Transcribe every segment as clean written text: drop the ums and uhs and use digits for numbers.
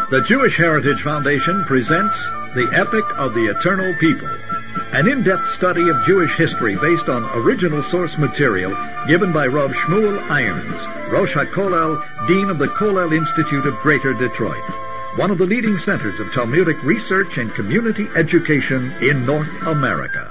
The Jewish Heritage Foundation presents The Epic of the Eternal People, an in-depth study of Jewish history based on original source material given by Rav Shmuel Irons, Rosh HaKollel, Dean of the Kollel Institute of Greater Detroit, one of the leading centers of Talmudic research and community education in North America.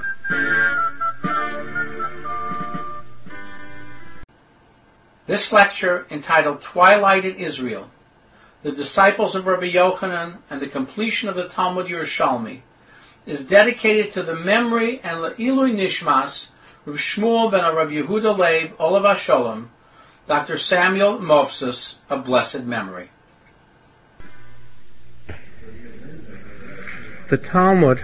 This lecture, entitled Twilight in Israel, the Disciples of Rabbi Yochanan and the Completion of the Talmud Yerushalmi, is dedicated to the memory and Le'ilui Nishmas Rav Shmuel ben Rav Yehuda Leib Olav HaSholem, Dr. Samuel Movsus, of blessed memory. The Talmud,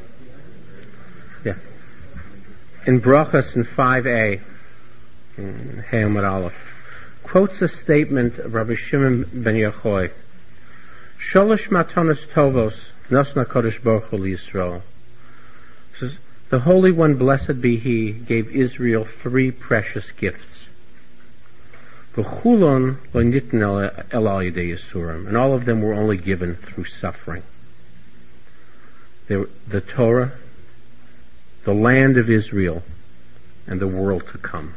in Brachas in 5a, in Hamad Aleph, quotes a statement of Rabbi Shimon ben Yochai, Sholosh matanos tovos nosna kodesh baruch hu Yisrael. The Holy One, blessed be He, gave Israel three precious gifts. V'chulon lo nitn el al yedei yisurim, and all of them were only given through suffering. They were the Torah, the land of Israel, and the world to come.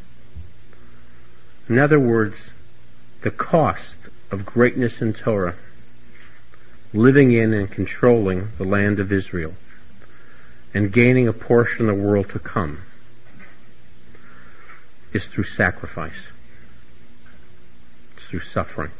In other words, the cost of greatness in Torah, living in and controlling the land of Israel, and gaining a portion of the world to come, is through sacrifice. It's through suffering.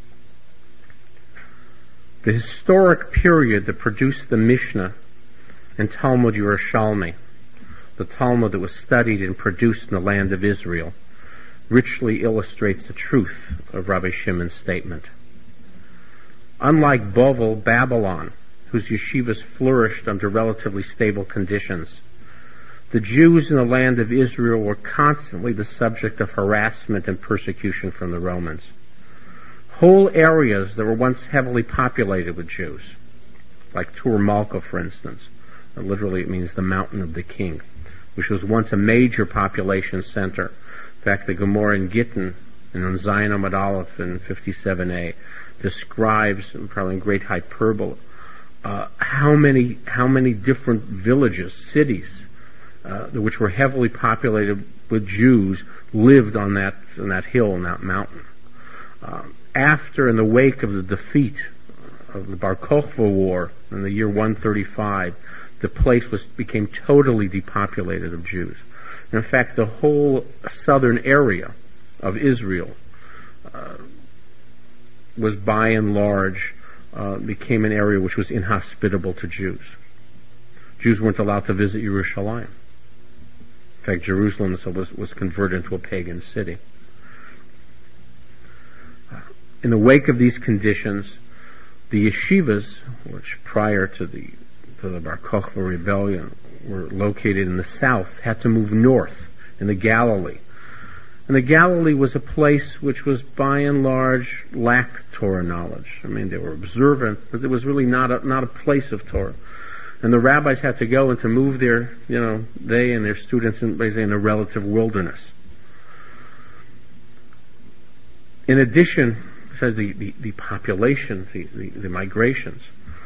The historic period that produced the Mishnah and Talmud Yerushalmi, the Talmud that was studied and produced in the land of Israel, richly illustrates the truth of Rabbi Shimon's statement. Unlike Bovel, Babylon, whose yeshivas flourished under relatively stable conditions, the Jews in the land of Israel were constantly the subject of harassment and persecution from the Romans. Whole areas that were once heavily populated with Jews, like Tur Malka, for instance, literally it means the mountain of the king, which was once a major population center. In fact, the Gemara in Gittin, in Zion Amud Aleph in 57a, describes, probably in great hyperbole, how many different villages, cities, which were heavily populated with Jews, lived on that hill, on that mountain. In the wake of the defeat of the Bar Kokhba War in the year 135, the place became totally depopulated of Jews. In fact, the whole southern area of Israel was by and large became an area which was inhospitable to Jews. Jews weren't allowed to visit Yerushalayim. In fact, Jerusalem was converted into a pagan city. In the wake of these conditions, the yeshivas, which prior to the Bar Kokhba rebellion were located in the south, had to move north in the Galilee. And the Galilee was a place which was by and large lacked Torah knowledge. I mean, they were observant, but it was really not a place of Torah. And the rabbis had to go and to move they and their students in a relative wilderness. In addition, besides the population, the migrations,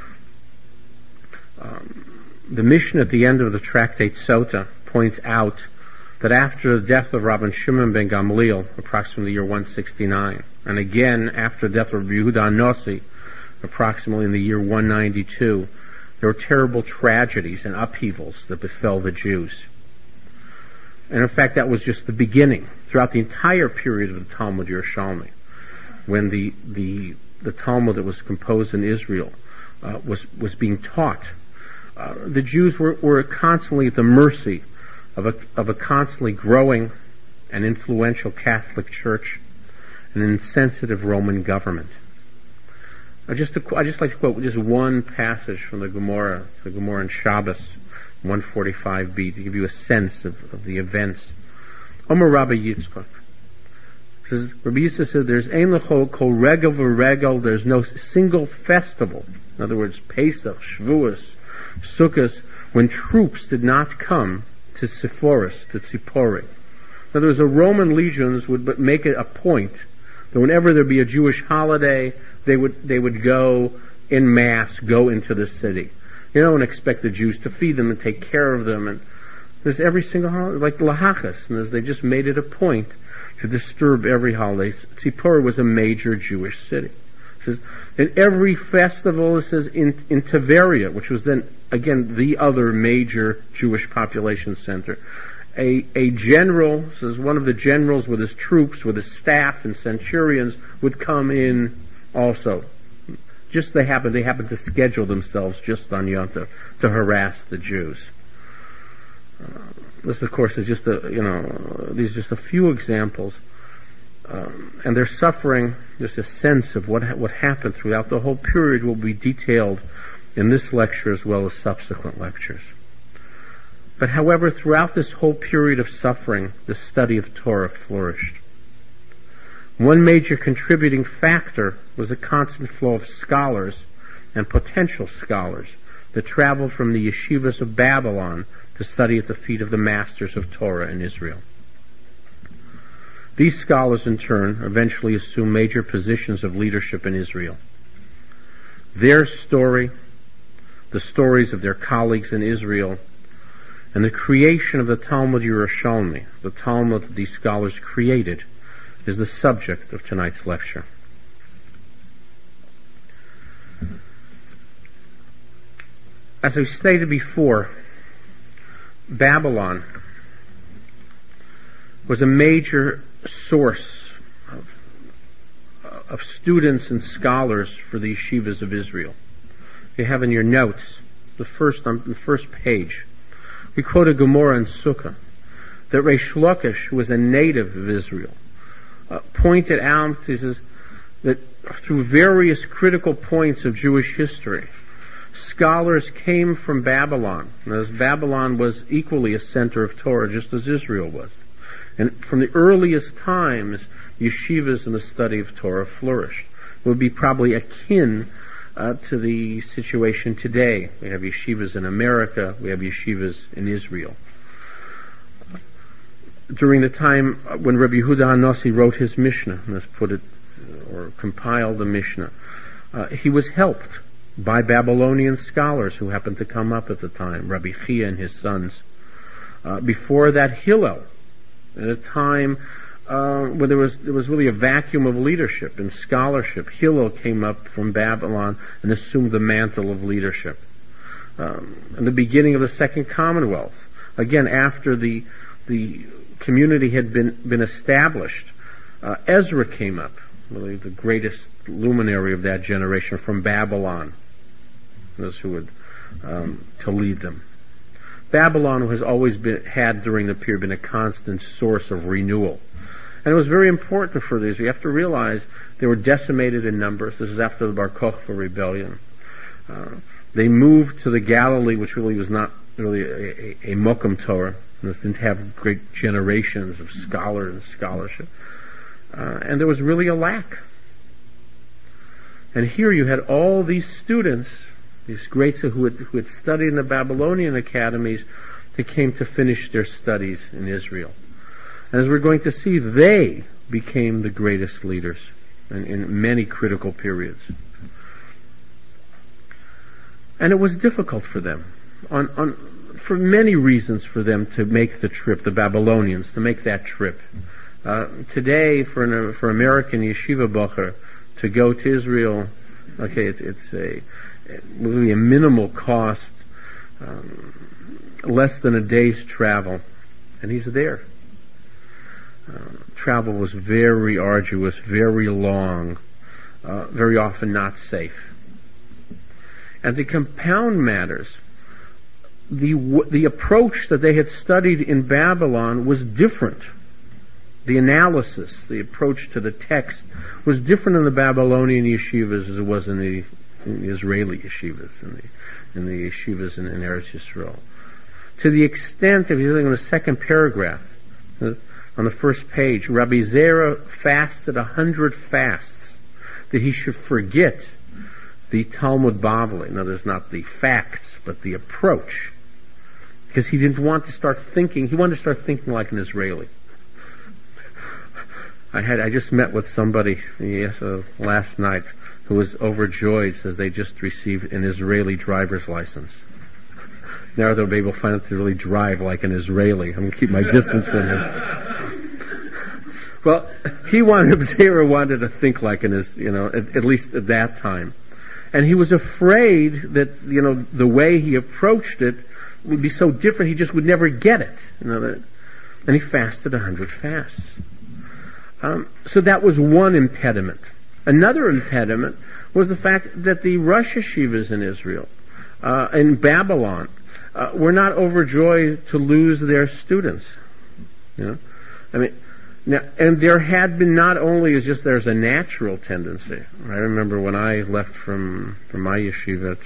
the Mishnah at the end of the tractate Sota points out that after the death of Rabban Shimon ben Gamliel, approximately the year 169, and again after the death of Rabbi Yehuda HaNasi, approximately in the year 192, there were terrible tragedies and upheavals that befell the Jews. And in fact, that was just the beginning. Throughout the entire period of the Talmud Yerushalmi, when the Talmud that was composed in Israel was being taught, the Jews were constantly at the mercy of a constantly growing and influential Catholic Church and an insensitive Roman government. I just like to quote just one passage from the Gemara in Shabbos 145b, to give you a sense of the events. Omer Rabbi Yitzchak says, Rabbi Yitzchak said, "There's ein l'chol kol regel v'regel." There's no single festival. In other words, Pesach, Shavuos, Sukkot, when troops did not come to Sepphoris, to Tzippori. In other words, the Roman legions would make it a point that whenever there'd be a Jewish holiday, they would go in mass, go into the city. You don't expect the Jews to feed them and take care of them. And there's every single holiday, like the Lahachas, and they just made it a point to disturb every holiday. Tzipora was a major Jewish city. It says, in every festival, it says, in Tiberia, which was then, again, the other major Jewish population center, a general, says one of the generals with his troops, with his staff and centurions, would come in also. They happened to schedule themselves just on Yom Tov to harass the Jews. This, of course, is just these are just a few examples, and their suffering, just a sense of what happened throughout the whole period, will be detailed in this lecture as well as subsequent lectures. But however, throughout this whole period of suffering, the study of Torah flourished. One major contributing factor was a constant flow of scholars and potential scholars that traveled from the yeshivas of Babylon to study at the feet of the masters of Torah in Israel. These scholars, in turn, eventually assumed major positions of leadership in Israel. Their story, the stories of their colleagues in Israel, and the creation of the Talmud Yerushalmi, the Talmud that these scholars created, is the subject of tonight's lecture. As we stated before, Babylon was a major source of students and scholars for the yeshivas of Israel. You have in your notes, on the first page, we quote a Gemara in Sukkah that Reish Lakish, who was a native of Israel, pointed out, he says, that through various critical points of Jewish history, scholars came from Babylon, as Babylon was equally a center of Torah, just as Israel was. And from the earliest times, yeshivas and the study of Torah flourished. It would be probably akin to the situation today. We have yeshivas in America, we have yeshivas in Israel. During the time when Rabbi Yehuda HaNasi wrote his Mishnah, let's put it, or compiled the Mishnah, he was helped by Babylonian scholars who happened to come up at the time, Rabbi Chia and his sons. Before that, Hillel, at a time when there was really a vacuum of leadership and scholarship, Hillel came up from Babylon and assumed the mantle of leadership. In the beginning of the Second Commonwealth, again after the community had been established, Ezra came up, really the greatest luminary of that generation from Babylon, those who would to lead them. Babylon has always had during the period been a constant source of renewal. And it was very important for these. You have to realize they were decimated in numbers. This is after the Bar Kokhba rebellion. They moved to the Galilee, which really was not really a Mokum Torah. It didn't have great generations of scholars and scholarship. And there was really a lack. And here you had all these students, these greats who had studied in the Babylonian academies, that came to finish their studies in Israel. And as we're going to see, they became the greatest leaders in many critical periods. And it was difficult for them, for many reasons, for them to make the trip, the Babylonians, to make that trip. Today, for American yeshiva bocher to go to Israel, okay, it's really a minimal cost, less than a day's travel, and he's there. Travel was very arduous, very long, very often not safe. And to compound matters, the approach that they had studied in Babylon was different. The analysis, the approach to the text, was different in the Babylonian yeshivas as it was in the Israeli yeshivas, in the yeshivas in Eretz Yisrael. To the extent, if you're looking at the second paragraph, on the first page, Rabbi Zera fasted 100 fasts that he should forget the Talmud Bavli. Now, there's not the facts, but the approach. Because he didn't want to start thinking, he wanted to start thinking like an Israeli. I just met with somebody last night who was overjoyed, says they just received an Israeli driver's license. Now they'll be able to find out to really drive like an Israeli. I'm going to keep my distance from him. Well, Zera wanted to think like an, at least at that time. And he was afraid that, the way he approached it would be so different, he just would never get it. And he fasted 100 fasts. So that was one impediment. Another impediment was the fact that the Rosh Yeshivas in Israel, in Babylon, were not overjoyed to lose their students. Now, and there had been, not only is just there's a natural tendency. I remember when I left from my yeshiva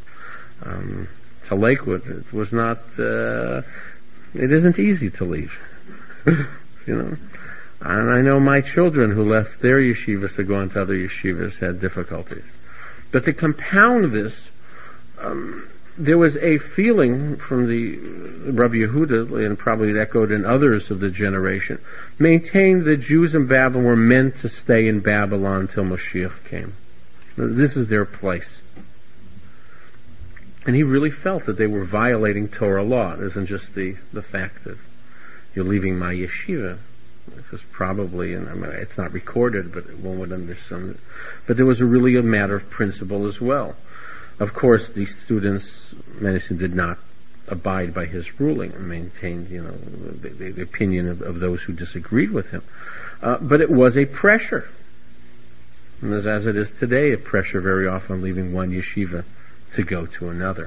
to Lakewood, it was not. It isn't easy to leave, And I know my children who left their yeshivas to go on to other yeshivas had difficulties. But to compound this, there was a feeling from the Rabbi Yehuda, and probably echoed in others of the generation, maintained that Jews in Babylon were meant to stay in Babylon until Mashiach came. This is their place. And he really felt that they were violating Torah law. It isn't just the fact that you're leaving my yeshiva, because probably, and it's not recorded, but one would understand it. But there was really a matter of principle as well. Of course, the students, many did not abide by his ruling and maintained, the opinion of those who disagreed with him. But it was a pressure. And as it is today, a pressure very often leaving one yeshiva to go to another.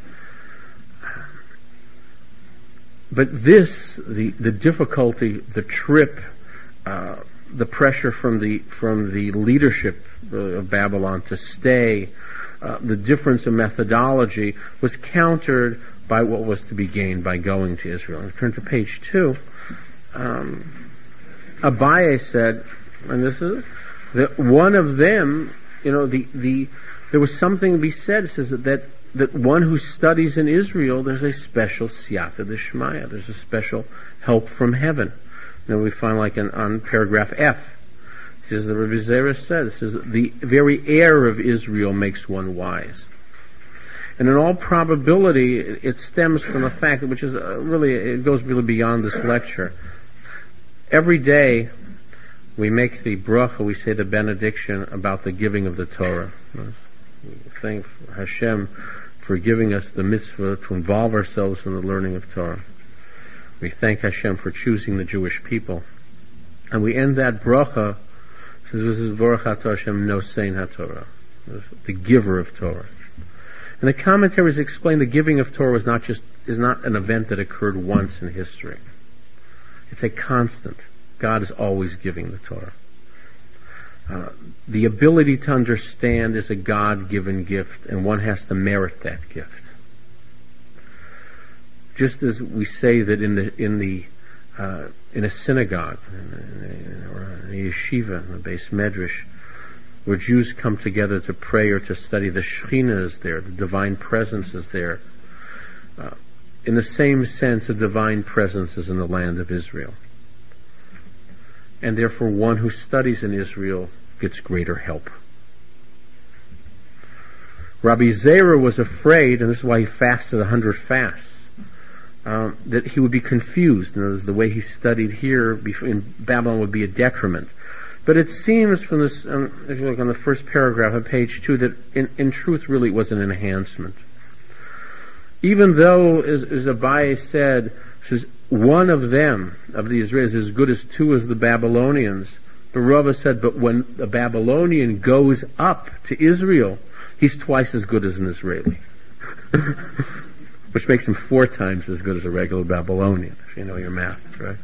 But this, the difficulty, the trip, the pressure from the leadership of Babylon to stay, the difference in methodology was countered by what was to be gained by going to Israel. And turn to page 2. Abaye said, and this is that one of them, there was something to be said. It says that one who studies in Israel, there's a special siyata d'shmaya. There's a special help from heaven. Now we find on paragraph F. It says, the Rabbi Zera said, it says, the very air of Israel makes one wise. And in all probability, it stems from the fact that, which is it goes really beyond this lecture. Every day, we make the bracha, we say the benediction about the giving of the Torah. We thank Hashem for giving us the mitzvah to involve ourselves in the learning of Torah. We thank Hashem for choosing the Jewish people. And we end that bracha, says, this is Baruch Atah Hashem Nosein HaTorah, the giver of Torah. And the commentaries explain the giving of Torah is not an event that occurred once in history. It's a constant. God is always giving the Torah. The ability to understand is a God-given gift, and one has to merit that gift. Just as we say that in a synagogue, or in a yeshiva, in a beis medrash, where Jews come together to pray or to study, the Shekhinah is there, the divine presence is there. In the same sense, a divine presence is in the land of Israel. And therefore, one who studies in Israel gets greater help. Rabbi Zera was afraid, and this is why he fasted 100 fasts, that he would be confused. In other words, the way he studied here in Babylon would be a detriment. But it seems from this, if you look on the first paragraph on page 2, that in truth really it was an enhancement. Even though, as Abaye said, says one of them, of the Israelis, is as good as two as the Babylonians. The Rava said, but when a Babylonian goes up to Israel, he's twice as good as an Israeli. Which makes him 4 times as good as a regular Babylonian, if you know your math, right?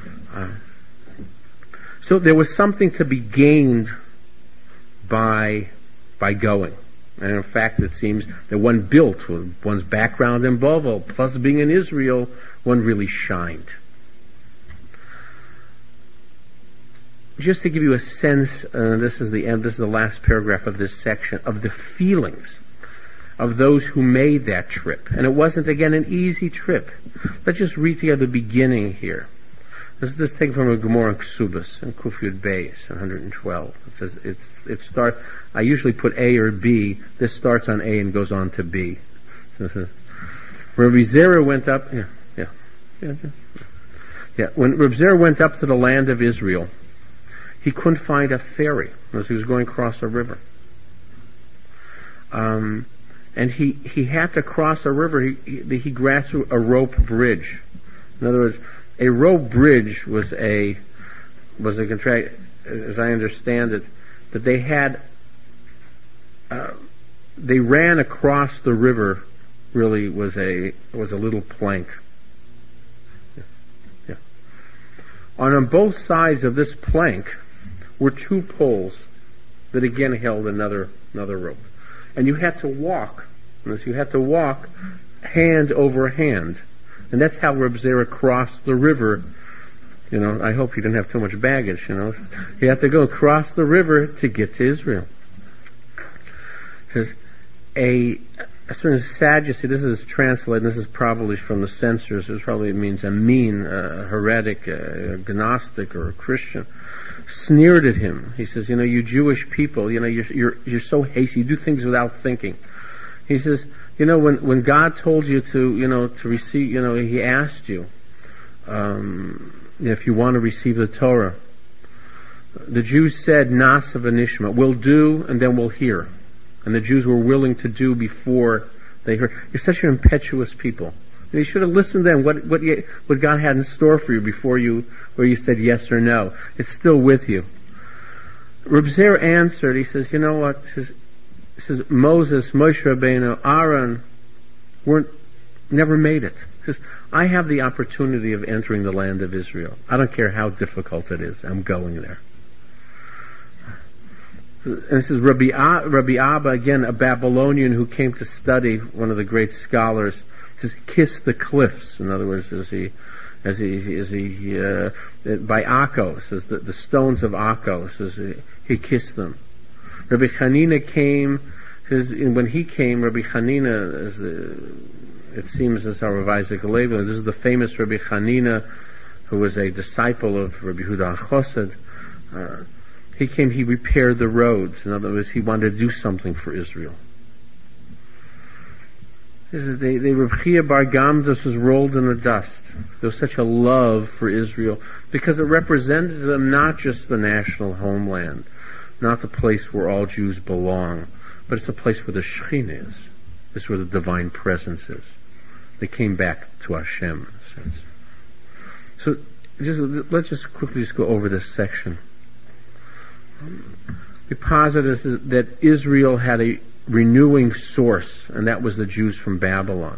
So there was something to be gained by going. And in fact, it seems that one built with one's background in Bovel, plus being in Israel, one really shined. Just to give you a sense, this is the last paragraph of this section, of the feelings of those who made that trip. And it wasn't, again, an easy trip. Let's just read together the beginning here. This is taken from a Gemara in Ksubas in Kuf Yud Beis 112. It says it starts. I usually put A or B. This starts on A and goes on to B. So it says, Rabbi Zera went up. When Rabbi Zera went up to the land of Israel, he couldn't find a ferry as he was going across a river. And he had to cross a river. He grasped a rope bridge. In other words, a rope bridge was a contract, as I understand it, that they had. They ran across the river. Really was a little plank. Yeah. On both sides of this plank were two poles that again held another rope, and you had to walk. You had to walk hand over hand. And that's how Reb Zera crossed the river. I hope he didn't have too much baggage, He had to go across the river to get to Israel. Because a certain Sadducee, this is translated, this is probably from the censors, it probably means a mean, heretic, a Gnostic, or a Christian, sneered at him. He says, you Jewish people, you're so hasty, you do things without thinking. He says, when God told you to receive, He asked you, if you want to receive the Torah, the Jews said, Nasa v'nishma, we'll do and then we'll hear. And the Jews were willing to do before they heard. You're such an impetuous people. And you should have listened then what God had in store for you before where you said yes or no. It's still with you. Reb Zera answered, he says, you know what? He says Moses, Moshe Rabbeinu, Aaron never made it. He says, I have the opportunity of entering the land of Israel. I don't care how difficult it is. I'm going there. And this is Rabbi Abba, again, a Babylonian who came to study, one of the great scholars, says, kiss the cliffs. In other words, by Akko, says the stones of Akko, says he kissed them. Rabbi Hanina came, when he came, Rabbi Hanina, it seems as how Rav Isaac Levi, this is the famous Rabbi Hanina, who was a disciple of Rabbi Yehuda Chosed. He came, he repaired the roads. In other words, he wanted to do something for Israel. Rav Chia Bar Gamdas was rolled in the dust. There was such a love for Israel because it represented them not just the national homeland, not the place where all Jews belong, but it's the place where the Shekhinah is. It's where the divine presence is. They came back to Hashem, in a sense. So let's just quickly go over this section. We posit that Israel had a renewing source, and that was the Jews from Babylon.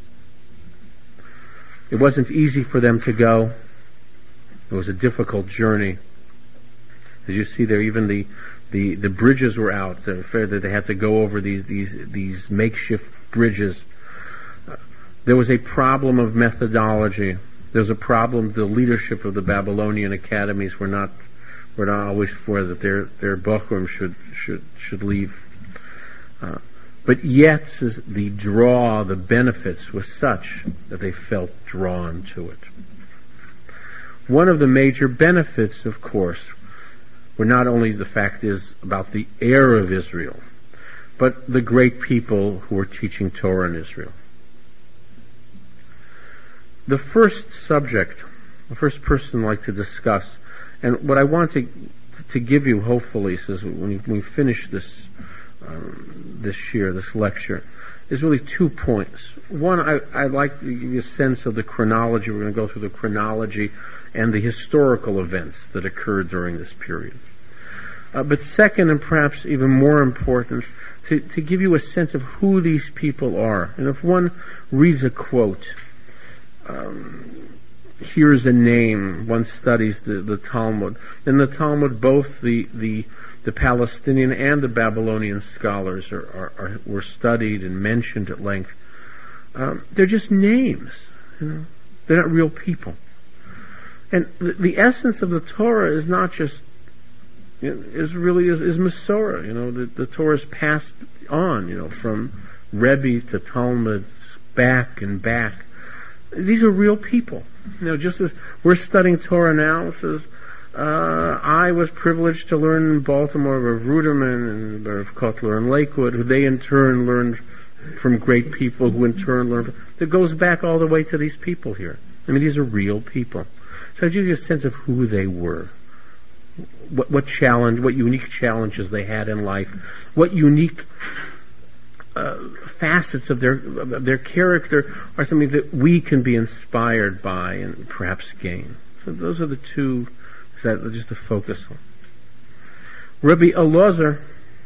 It wasn't easy for them to go. It was a difficult journey. As you see there, even the bridges were out. They had to go over these makeshift bridges. There was a problem of methodology. There was a problem. The leadership of the Babylonian academies were not always for that their Bochurim should leave. But yet the benefits was such that they felt drawn to it. One of the major benefits, of course, were not only the fact is about the heir of Israel, but the great people who were teaching Torah in Israel. The first subject, the first person I'd like to discuss, and what I want to give you, hopefully, is when we finish this year, this lecture, is really 2 points. One, I'd like to give you a sense of the chronology. We're going to go through the chronology and the historical events that occurred during this period. But second, and perhaps even more important, to give you a sense of who these people are. And if one reads a quote, hears a name, one studies the Talmud. In the Talmud, both the Palestinian and the Babylonian scholars were studied and mentioned at length. They're just names, They're not real people. And the essence of the Torah is not just, is Masorah. The Torah is passed on, from Rebbe to Talmud, back and back. These are real people. Just as we're studying Torah now, it says, I was privileged to learn in Baltimore of Ruderman and of Kotler and Lakewood, who they in turn learned from great people, who in turn learned. It goes back all the way to these people here. These are real people. So I give you a sense of who they were, what unique challenges they had in life, what unique facets of their character are something that we can be inspired by and perhaps gain. So those are the two that just to focus on. Rabbi Elazar,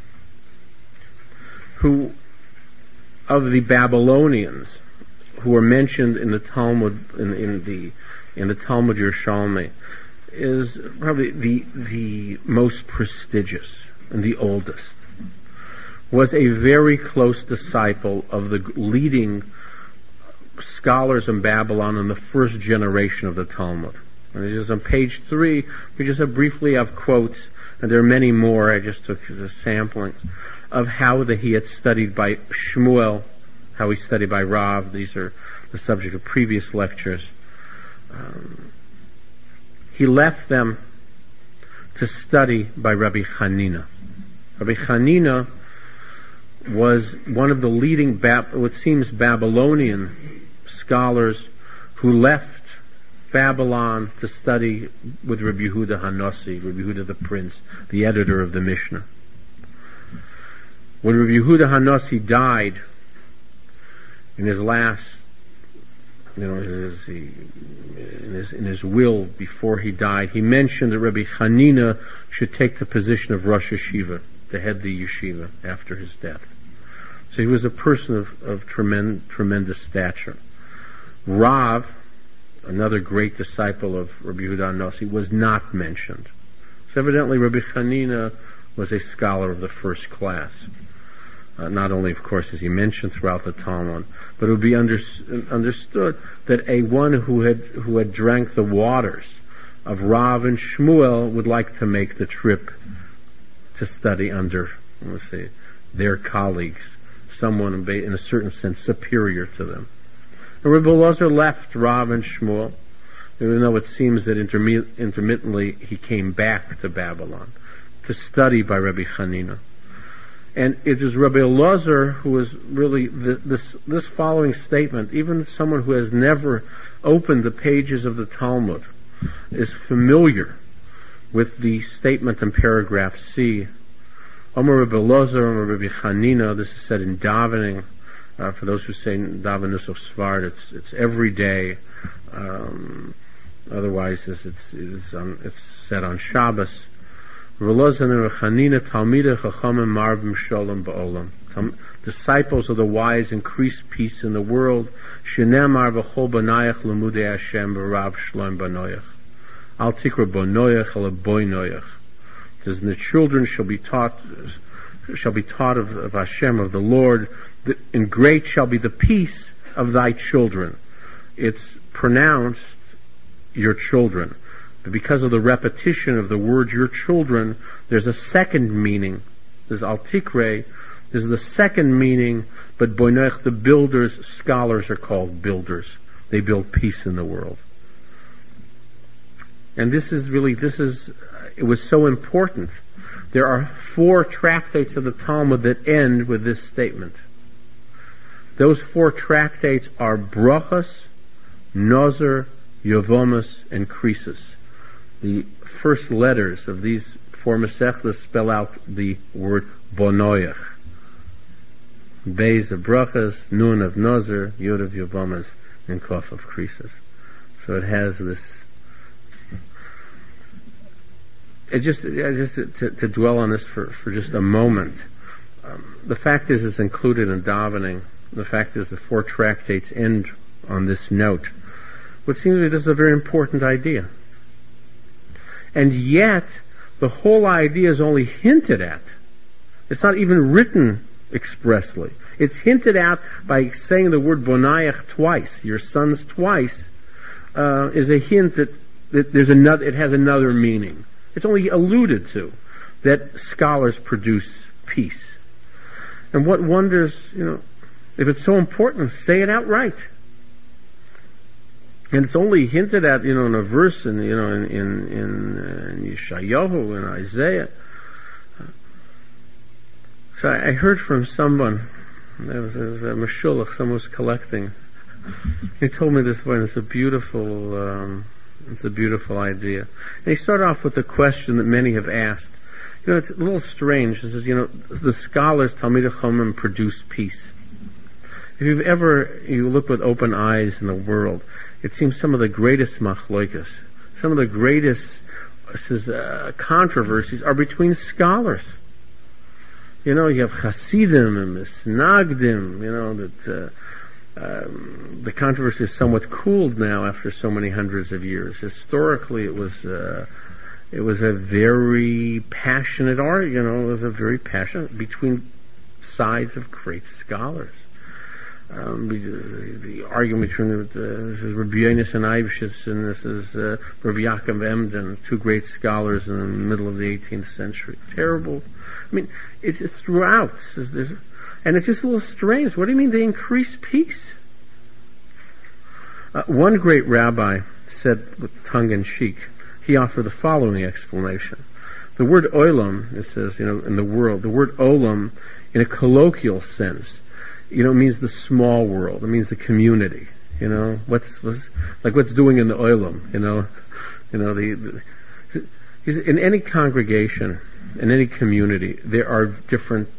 who of the Babylonians who are mentioned in the Talmud in the Talmud Yerushalmi, is probably the most prestigious and the oldest. Was a very close disciple of the leading scholars in Babylon in the first generation of the Talmud. And it's just on page 3, we just briefly have quotes, and there are many more. I just took the samplings of how he had studied by Shmuel, how he studied by Rav. These are the subject of previous lectures. He left them to study by Rabbi Hanina. Rabbi Hanina was one of the leading, what seems, Babylonian scholars who left Babylon to study with Rabbi Yehuda Hanossi, Rabbi Yehuda the Prince, the editor of the Mishnah. When Rabbi Yehuda Hanossi died, in his last, in his will before he died, he mentioned that Rabbi Hanina should take the position of Rosh Yeshiva, to head the yeshiva after his death. So he was a person of tremendous stature. Rav, another great disciple of Rabbi Yehuda Hanossi, was not mentioned. So evidently Rabbi Hanina was a scholar of the first class. Not only, of course, as he mentioned throughout the Talmud, but it would be understood that one who had drank the waters of Rav and Shmuel would like to make the trip to study under, let's say, their colleagues, someone in a certain sense superior to them. And Rabbi Elazar left Rav and Shmuel, even though it seems that intermittently he came back to Babylon to study by Rabbi Hanina. And it is Rabbi Elazar who is really this following statement. Even someone who has never opened the pages of the Talmud is familiar with the statement in paragraph C. Omer Rabbi Elazar, Omer Rabbi Hanina. This is said in davening. For those who say davenus of Svart, it's every day. Otherwise, it's said on Shabbos. Disciples of the wise increase peace in the world. Al tikra bonoyach ala boinoyach. Says, the children shall be taught of Hashem, of the Lord, and great shall be the peace of thy children. It's pronounced your children. But because of the repetition of the word your children, there's a second meaning. There's al tikre, there's the second meaning, but boinoyach, the builders, scholars are called builders. They build peace in the world. And it was so important. There are 4 tractates of the Talmud that end with this statement. Those 4 tractates are Brachos, Nozer, Yovomus, and Krisus. The first letters of these 4 Masechtas spell out the word Bonoyach. Beis of Brachos, Nun of Nozer, Yod of Yovomus, and Kof of Krisus. So it has this. Just to dwell on this for just a moment, the fact is it's included in davening. The fact is the 4 tractates end on this note. What seems to me this is a very important idea. And yet, the whole idea is only hinted at. It's not even written expressly. It's hinted at by saying the word bonayach twice, your sons twice, is a hint that it has another meaning. It's only alluded to that scholars produce peace. And what wonders, if it's so important, say it outright. And it's only hinted at, in a verse in Yeshayahu, in Isaiah. So I heard from someone, there was a mashulach, someone was collecting. He told me this one. It's a beautiful idea. And he started off with a question that many have asked. It's a little strange. It says, the scholars, Talmidei Chacham, produce peace. If you look with open eyes in the world, it seems some of the greatest machlokas, some of the greatest controversies are between scholars. You have Hasidim and Misnagdim, that the controversy is somewhat cooled now after so many hundreds of years. Historically, it was a very passionate argument. It was a very passionate between sides of great scholars. The argument between this is Rabbi Yonis and Eibshitz, and this is Rabbi Yaakov Emden, two great scholars in the middle of the 18th century. Terrible. It's throughout. And it's just a little strange. What do you mean they increase peace? One great rabbi said with tongue-in-cheek, he offered the following explanation. The word olam, it says, in the world, the word olam, in a colloquial sense, means the small world. It means the community. What's doing in the olam. In any congregation, in any community, there are different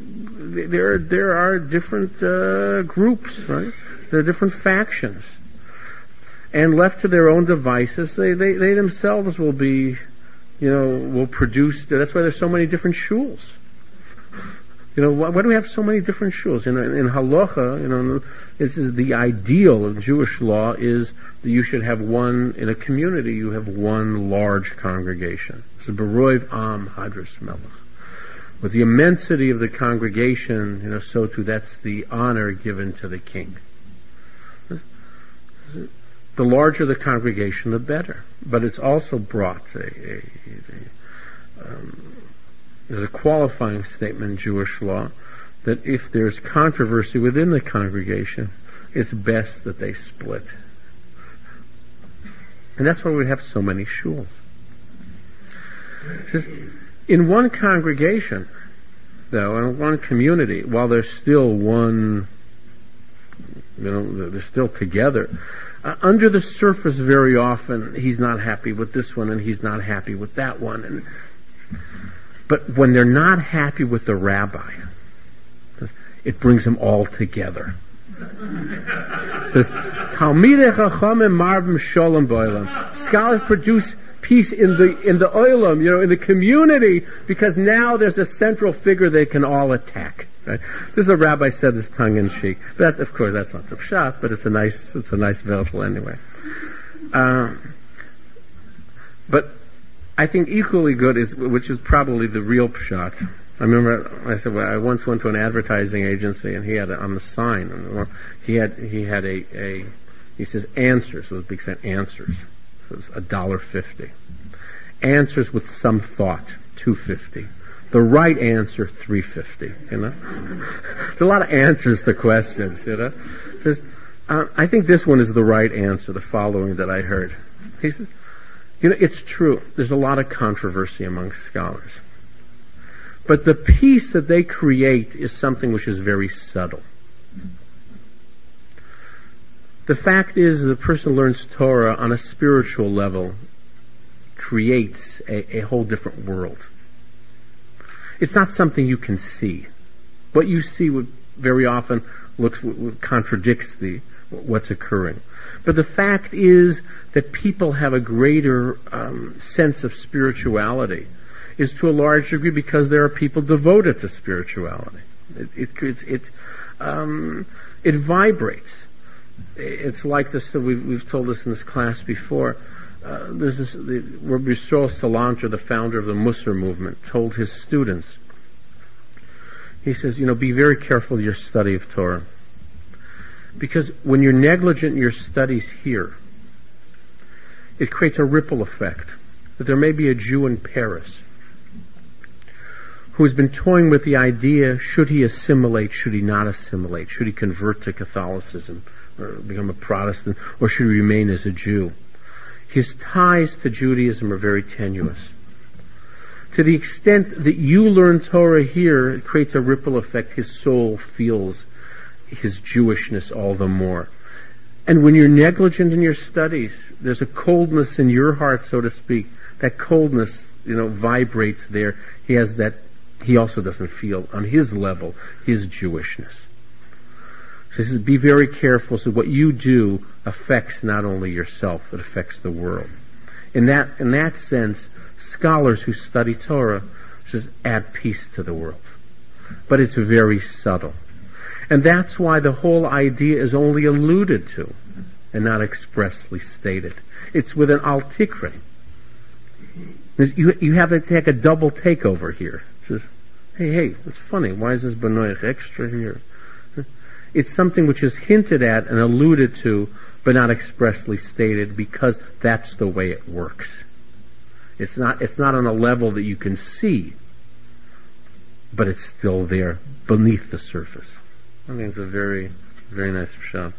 groups, right? There are different factions, and left to their own devices, they themselves will be, will produce. That's why there's so many different shuls. Why do we have so many different shuls? In halacha, this is the ideal of Jewish law is that you should have one, in a community, you have one large congregation. It's a Beroiv Am Hadras Melech. With the immensity of the congregation, so too, that's the honor given to the king. The larger the congregation, the better. But it's also brought there's a qualifying statement in Jewish law that if there's controversy within the congregation, it's best that they split. And that's why we have so many shuls. It says, in one congregation, though, in one community, while there's still one, they're still together, under the surface very often he's not happy with this one and he's not happy with that one. But when they're not happy with the rabbi, it brings them all together. It says, Talmidei Chachamim marvim sholem b'olam. Scholars produce peace in the olam, in the community, because now there's a central figure they can all attack. Right? This is a rabbi said this tongue in cheek. That, of course, that's not the pshat, but it's a nice veltel anyway. But I think equally good which is probably the real pshat. I remember I once went to an advertising agency and he had on the sign, he says answers with a big sign, answers. So it was $1.50. Answers with some thought, $2.50. The right answer, $3.50. There's a lot of answers to questions. I think this one is the right answer. The following that I heard. He says, it's true. There's a lot of controversy among scholars, but the peace that they create is something which is very subtle. The fact is, the person learns Torah on a spiritual level creates a whole different world. It's not something you can see. What you see very often contradicts what's occurring. But the fact is that people have a greater sense of spirituality is to a large degree because there are people devoted to spirituality. It vibrates. It's like this. We've told this in this class before. There's this. Rabbi Yisrael Salanter, the founder of the Musar movement, told his students. He says, be very careful of your study of Torah, because when you're negligent in your studies here, it creates a ripple effect. That there may be a Jew in Paris who has been toying with the idea: should he assimilate? Should he not assimilate? Should he convert to Catholicism? or become a Protestant, or should he remain as a Jew? His ties to Judaism are very tenuous. To the extent that you learn Torah here, it creates a ripple effect. His soul feels his Jewishness all the more. And when you're negligent in your studies, there's a coldness in your heart, so to speak. That coldness, vibrates there. He also doesn't feel, on his level, his Jewishness. So he says, be very careful so what you do affects not only yourself, it affects the world. In that sense, scholars who study Torah just add peace to the world. But it's very subtle. And that's why the whole idea is only alluded to and not expressly stated. It's with an al tikre. You have to take a double takeover here. It says, hey, it's funny. Why is this benoich extra here? It's something which is hinted at and alluded to, but not expressly stated, because that's the way it works. It's not on a level that you can see, but it's still there beneath the surface. I think it's a very, very nice shot.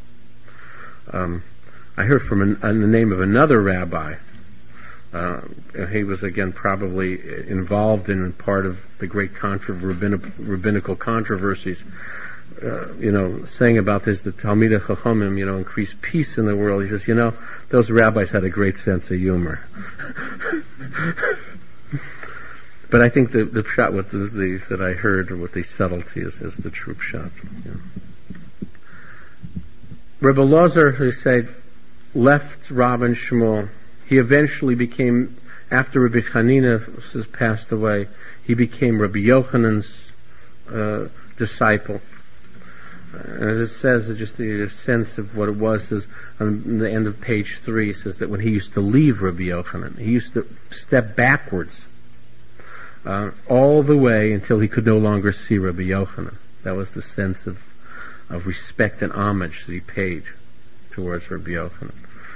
I heard from the name of another rabbi. He was again probably involved in part of the great rabbinical controversies. Saying about this, the Talmidei Chachamim, increase peace in the world. He says, those rabbis had a great sense of humor. But I think the pshat with that I heard, or with the subtlety, is the true pshat. Yeah. Rebbe Lozer, who said, left Rabban Shmuel. He eventually became, after Rabbi Chanina passed away, he became Rabbi Yochanan's disciple. And as it says, just the sense of what it was is on the end of page 3, says that when he used to leave Rabbi Yochanan, he used to step backwards all the way until he could no longer see Rabbi Yochanan. That was the sense of respect and homage that he paid towards Rabbi Yochanan.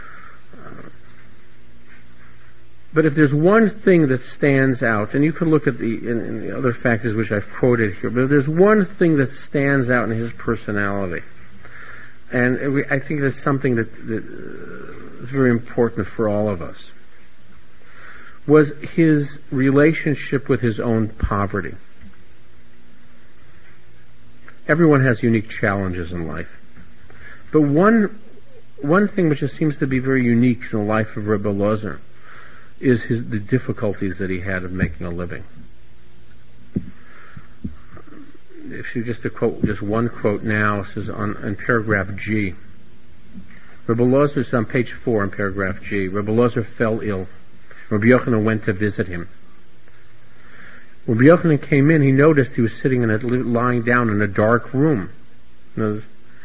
But if there's one thing that stands out, and you can look at the other factors which I've quoted here, but if there's one thing that stands out in his personality, and I think that's something that is very important for all of us, was his relationship with his own poverty. Everyone has unique challenges in life. But one thing which just seems to be very unique in the life of Rebbe Lozer is the difficulties that he had of making a living. If you just one quote now, says in paragraph G. Rebbe Lozer is on page 4 in paragraph G. Rebbe Lozer fell ill. Rabbi Yochanan went to visit him. When Rabbi Yochanan came in, he noticed he was lying down in a dark room. And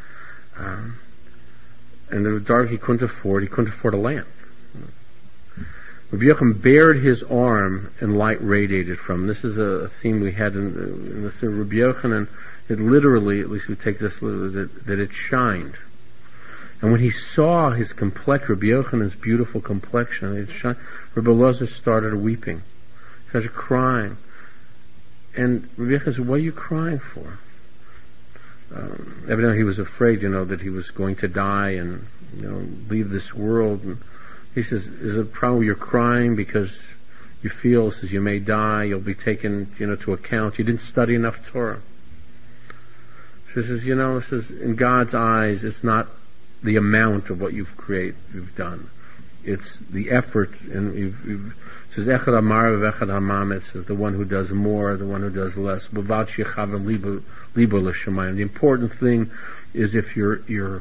in the dark, he couldn't afford a lamp. Rabbi Yochanan bared his arm and light radiated from him. This is a theme we had in the Rabbi Yochanan. It literally, at least we take this literally, that it shined. And when he saw his complexion, Rabbi Yochanan's beautiful complexion, it shined. Rabbi Lozer started weeping. He started crying. And Rabbi Yochanan said, what are you crying for? Evidently he was afraid, that he was going to die and, leave this world. And he says, is it a problem you're crying because you feel, says, you may die, you'll be taken, to account. You didn't study enough Torah. She says, in God's eyes, it's not the amount of what you've done. It's the effort, and says Echad Amar v'Echad Hamam. Says the one who does more, the one who does less. The important thing is if your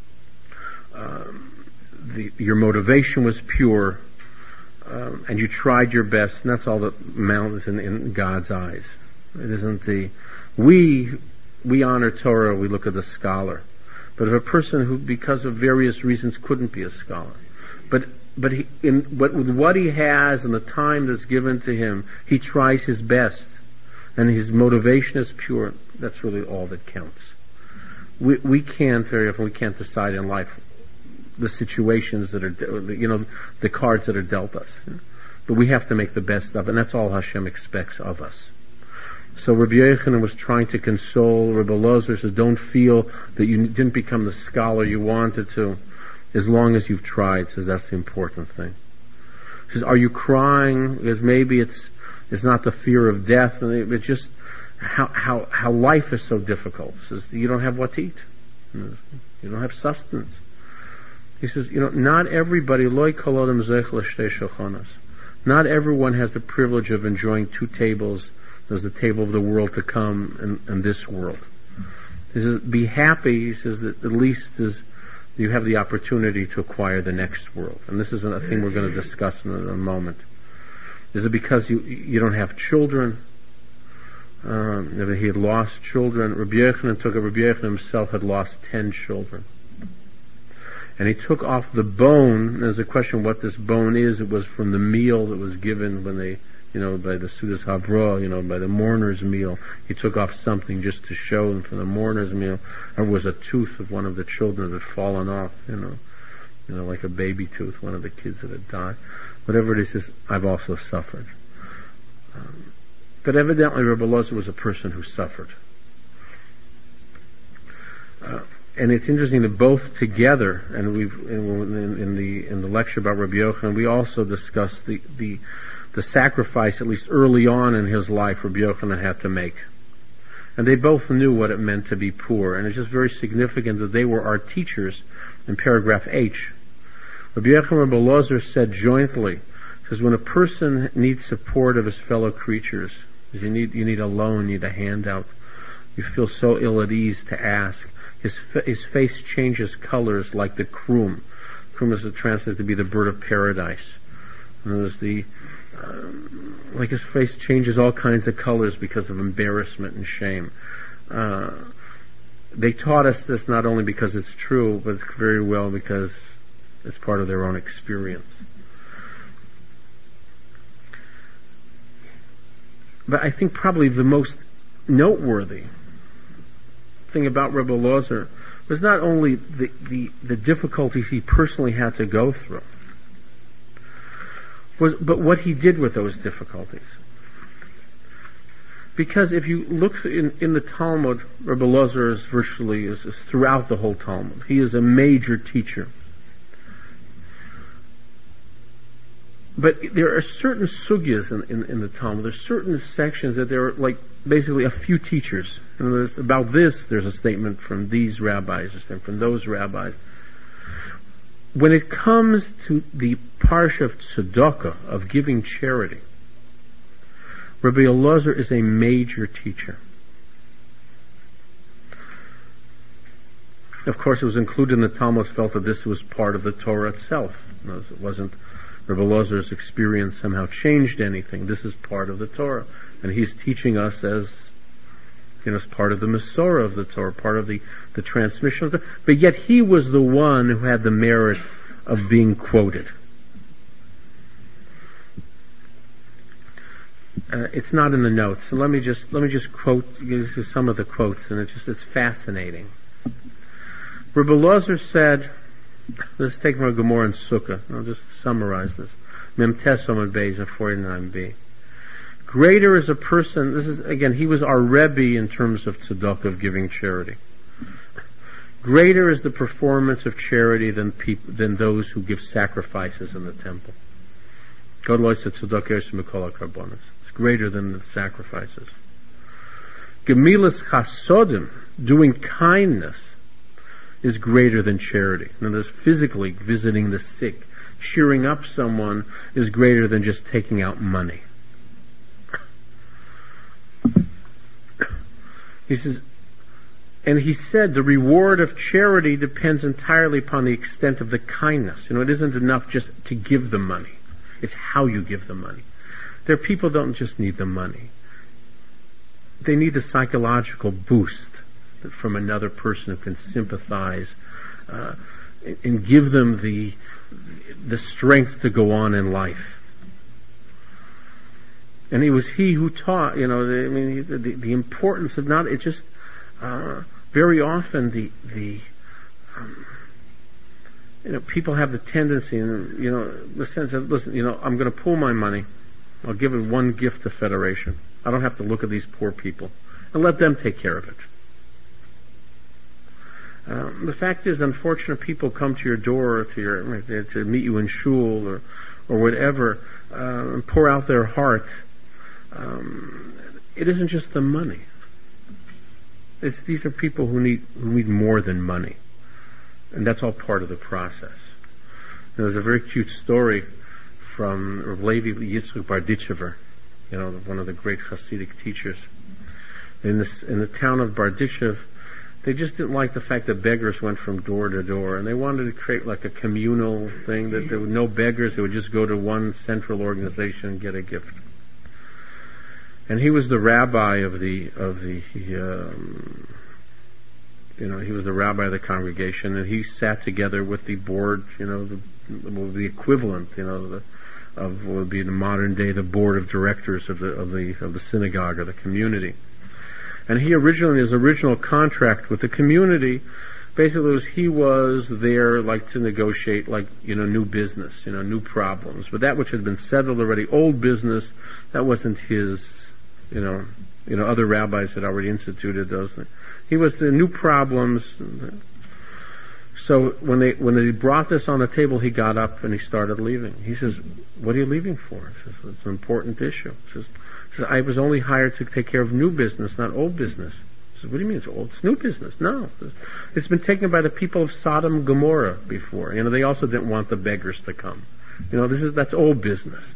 motivation was pure, and you tried your best, and that's all that matters in God's eyes. It isn't we honor Torah, we look at the scholar. But if a person who, because of various reasons, couldn't be a scholar, but with what he has and the time that's given to him, he tries his best, and his motivation is pure. That's really all that counts. We can't very often decide in life the situations that are, the cards that are dealt us, but we have to make the best of it, and that's all Hashem expects of us. So Rabbi Yochanan was trying to console. Rabbi Elazar says, don't feel that you didn't become the scholar you wanted to, as long as you've tried. Says that's the important thing. He says, are you crying? Because maybe it's not the fear of death, it's just how life is so difficult. Says you don't have what to eat. You don't have sustenance. He says, not everybody, not everyone has the privilege of enjoying two tables. There's the table of the world to come and this world. He says, be happy, he says, that at least you have the opportunity to acquire the next world. And this is a thing we're going to discuss in a moment. Is it because you don't have children? He had lost children. Rabbi Yochanan himself had lost 10 children. And he took off the bone. There's a question what this bone is. It was from the meal that was given when they, by the Sudas Havra, by the mourner's meal. He took off something just to show them from the mourner's meal. Or it was a tooth of one of the children that had fallen off, like a baby tooth, one of the kids that had died. Whatever it is, he says, I've also suffered. But evidently Rabbi Elazar was a person who suffered. And it's interesting that both together, and in the lecture about Rabbi Yochanan, we also discussed the sacrifice, at least early on in his life, Rabbi Yochanan had to make. And they both knew what it meant to be poor. And it's just very significant that they were our teachers in paragraph H. Rabbi Yochanan and Rabbi Elazar said jointly, says when a person needs support of his fellow creatures, you need a loan, you need a handout, you feel so ill at ease to ask, his face changes colors like the krum. Krum is translated to be the bird of paradise. And there's like his face changes all kinds of colors because of embarrassment and shame. They taught us this not only because it's true, but it's very well because it's part of their own experience. But I think probably the most noteworthy thing about Rabbi Elazar was not only the difficulties he personally had to go through, but what he did with those difficulties. Because if you look in the Talmud, Rabbi Elazar is throughout the whole Talmud. He is a major teacher. But there are certain sugyas in the Talmud. There's certain sections that there are like basically a few teachers. And about this, there's a statement from these rabbis, a statement from those rabbis. When it comes to the parsha of tzedakah, of giving charity, Rabbi Elazar is a major teacher. Of course, it was included in the Talmud, felt that this was part of the Torah itself. It wasn't Rabbi Elazar's experience somehow changed anything. This is part of the Torah. And he's teaching us as part of the Masorah of the Torah, part of the transmission of the... But yet he was the one who had the merit of being quoted. It's not in the notes. So let me just quote some of the quotes, and it's fascinating. Rabbi Elazar said, let's take from a Gemara in Sukkah. I'll just summarize this. Mem Tes Amud Beis and 49b. Greater is a person, this is, again, he was our Rebbe in terms of tzedakah, of giving charity. Greater is the performance of charity than those who give sacrifices in the temple. It's greater than the sacrifices. Gemilas chasodim, doing kindness, is greater than charity. In other words, physically visiting the sick, cheering up someone, is greater than just taking out money. He says, and he said the reward of charity depends entirely upon the extent of the kindness. It isn't enough just to give the money. It's how you give the money. There are people who don't just need the money. They need the psychological boost from another person who can sympathize and give them the strength to go on in life. And it was he who taught, the importance of not, it just, very often people have the tendency, the sense of, listen, I'm going to pool my money, I'll give it one gift to Federation, I don't have to look at these poor people. And let them take care of it. The fact is, unfortunate people come to your door to meet you in shul or whatever, and pour out their heart. It isn't just the money. These are people who need more than money, and that's all part of the process. There's a very cute story from Rav Levi Yitzchak Barditchever, one of the great Hasidic teachers. In the town of Barditchev, they just didn't like the fact that beggars went from door to door, and they wanted to create like a communal thing that there were no beggars; they would just go to one central organization and get a gift. And he was the rabbi of the he was the rabbi of the congregation, and he sat together with the board, the equivalent, of what would be in the modern day the board of directors of the synagogue or the community. And his original contract with the community, basically he was there like to negotiate new business, new problems. But that which had been settled already, old business, that wasn't his. Other rabbis had already instituted those things. He was the new problems. So when they brought this on the table, he got up and he started leaving. He says, "What are you leaving for?" He says, "It's an important issue." He says, "I was only hired to take care of new business, not old business." He says, "What do you mean it's old? It's new business." "No, it's been taken by the people of Sodom and Gomorrah before. They also didn't want the beggars to come. That's old business."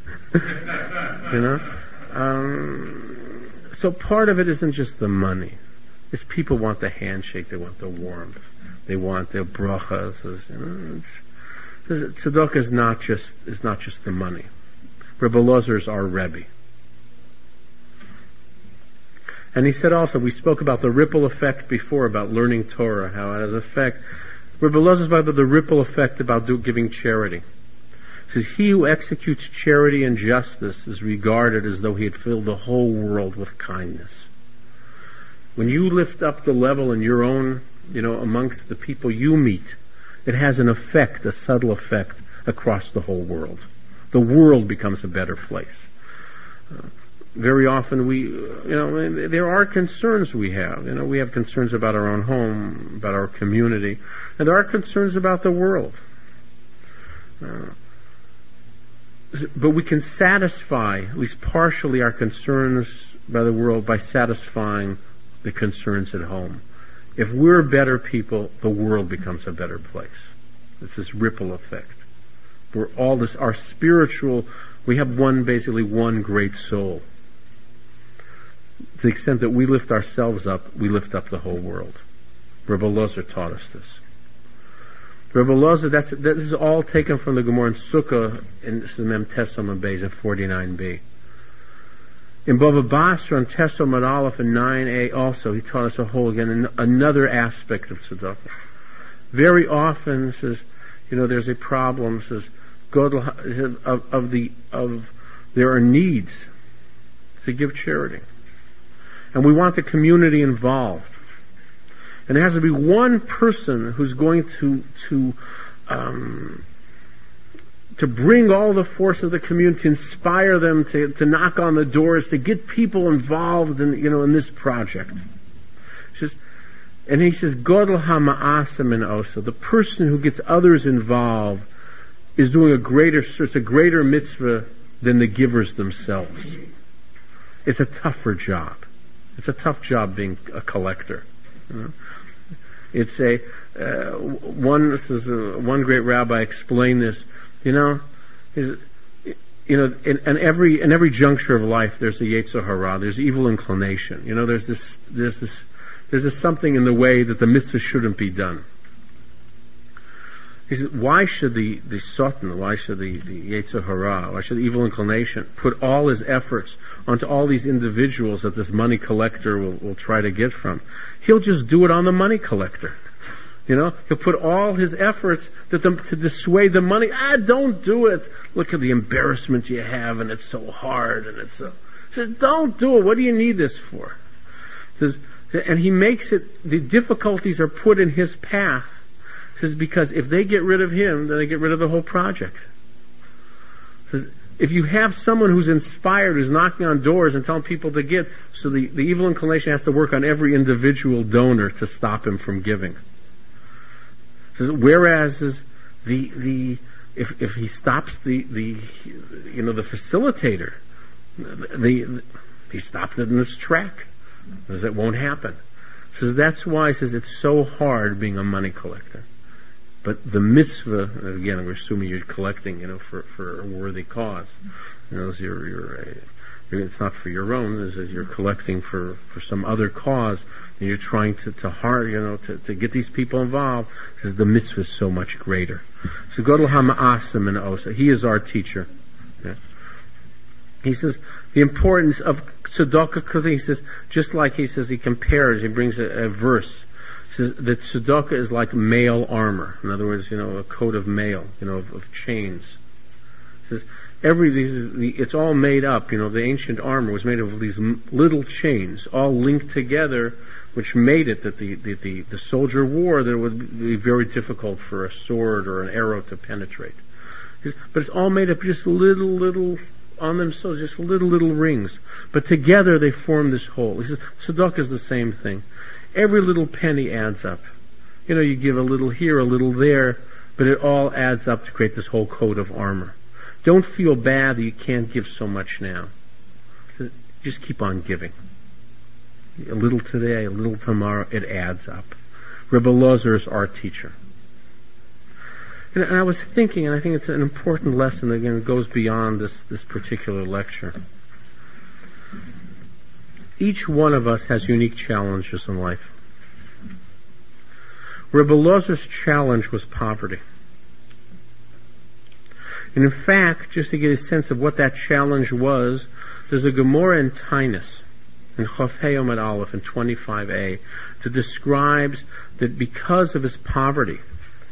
So part of it isn't just the money. It's people want the handshake, they want the warmth, they want their brachas. Tzedakah is not just the money. Rebbe Elazar is our Rebbe. And he said also, we spoke about the ripple effect before, about learning Torah, how it has effect. Rebbe Elazar's about the ripple effect about giving charity. It says, he who executes charity and justice is regarded as though he had filled the whole world with kindness. When you lift up the level in your own, amongst the people you meet, it has an effect, a subtle effect, across the whole world. The world becomes a better place. Very often there are concerns we have. We have concerns about our own home, about our community, and there are concerns about the world. But we can satisfy, at least partially, our concerns by the world by satisfying the concerns at home. If we're better people, the world becomes a better place. It's this ripple effect. We're all this, our spiritual, we have basically one great soul. To the extent that we lift ourselves up, we lift up the whole world. Rebbe Elazar taught us this. Rebbe Elazar, this is all taken from the Gemara in Sukkah, in Mem Tesom and Beis in 49b. In Bava Basra and Tesom and Aleph in 9a also, he taught us another aspect of tzedakah. Very often, says, there's a problem, says, there are needs to give charity. And we want the community involved. And there has to be one person who's going to bring all the force of the community, to inspire them, to knock on the doors, to get people involved in this project. He says, Godel HaMa'aseh min Osa, the person who gets others involved is doing it's a greater mitzvah than the givers themselves. It's a tougher job. It's a tough job being a collector. It's one great rabbi explained this. In every juncture of life, there's a Yetzer Hara, there's evil inclination. There's this something in the way that the mitzvah shouldn't be done. He said, why should the Satan, why should the Yetzer Hara, why should the evil inclination put all his efforts onto all these individuals that this money collector will try to get from? He'll just do it on the money collector. He'll put all his efforts to dissuade the money. Don't do it. Look at the embarrassment you have, and it's so hard, and it's so. He says, don't do it. What do you need this for? He says, and he makes it. The difficulties are put in his path. He says, because if they get rid of him, then they get rid of the whole project. He says, if you have someone who's inspired, who's knocking on doors and telling people to give, so the evil inclination has to work on every individual donor to stop him from giving. Whereas if he stops the facilitator, he stops it in its track. Because it won't happen. So that's why he says it's so hard being a money collector. But the mitzvah, again, we're assuming you're collecting, for a worthy cause. It's not for your own. You're collecting for some other cause, and you're trying to get these people involved. Because the mitzvah is so much greater. So Godel HaMa'asim and Osa. He is our teacher. Yeah. He says the importance of tzedakah. He says he compares. He brings a verse. He says that tzedakah is like mail armor. In other words, a coat of mail, of chains. He says it's all made up. The ancient armor was made of these little chains, all linked together, which made it that the soldier wore that it would be very difficult for a sword or an arrow to penetrate. But it's all made up just little on themselves, just little rings. But together they form this whole. He says, tzedakah is the same thing. Every little penny adds up. You give a little here, a little there, but it all adds up to create this whole coat of armor. Don't feel bad that you can't give so much now. Just keep on giving. A little today, a little tomorrow, it adds up. Rebbe Lozer is our teacher. And I was thinking, and I think it's an important lesson that, again, goes beyond this particular lecture. Each one of us has unique challenges in life. Rebbe Lozer's challenge was poverty. And in fact, just to get a sense of what that challenge was, there's a Gemara in Tainus, in Chof Hei Amud Aleph, in 25a, that describes that because of his poverty,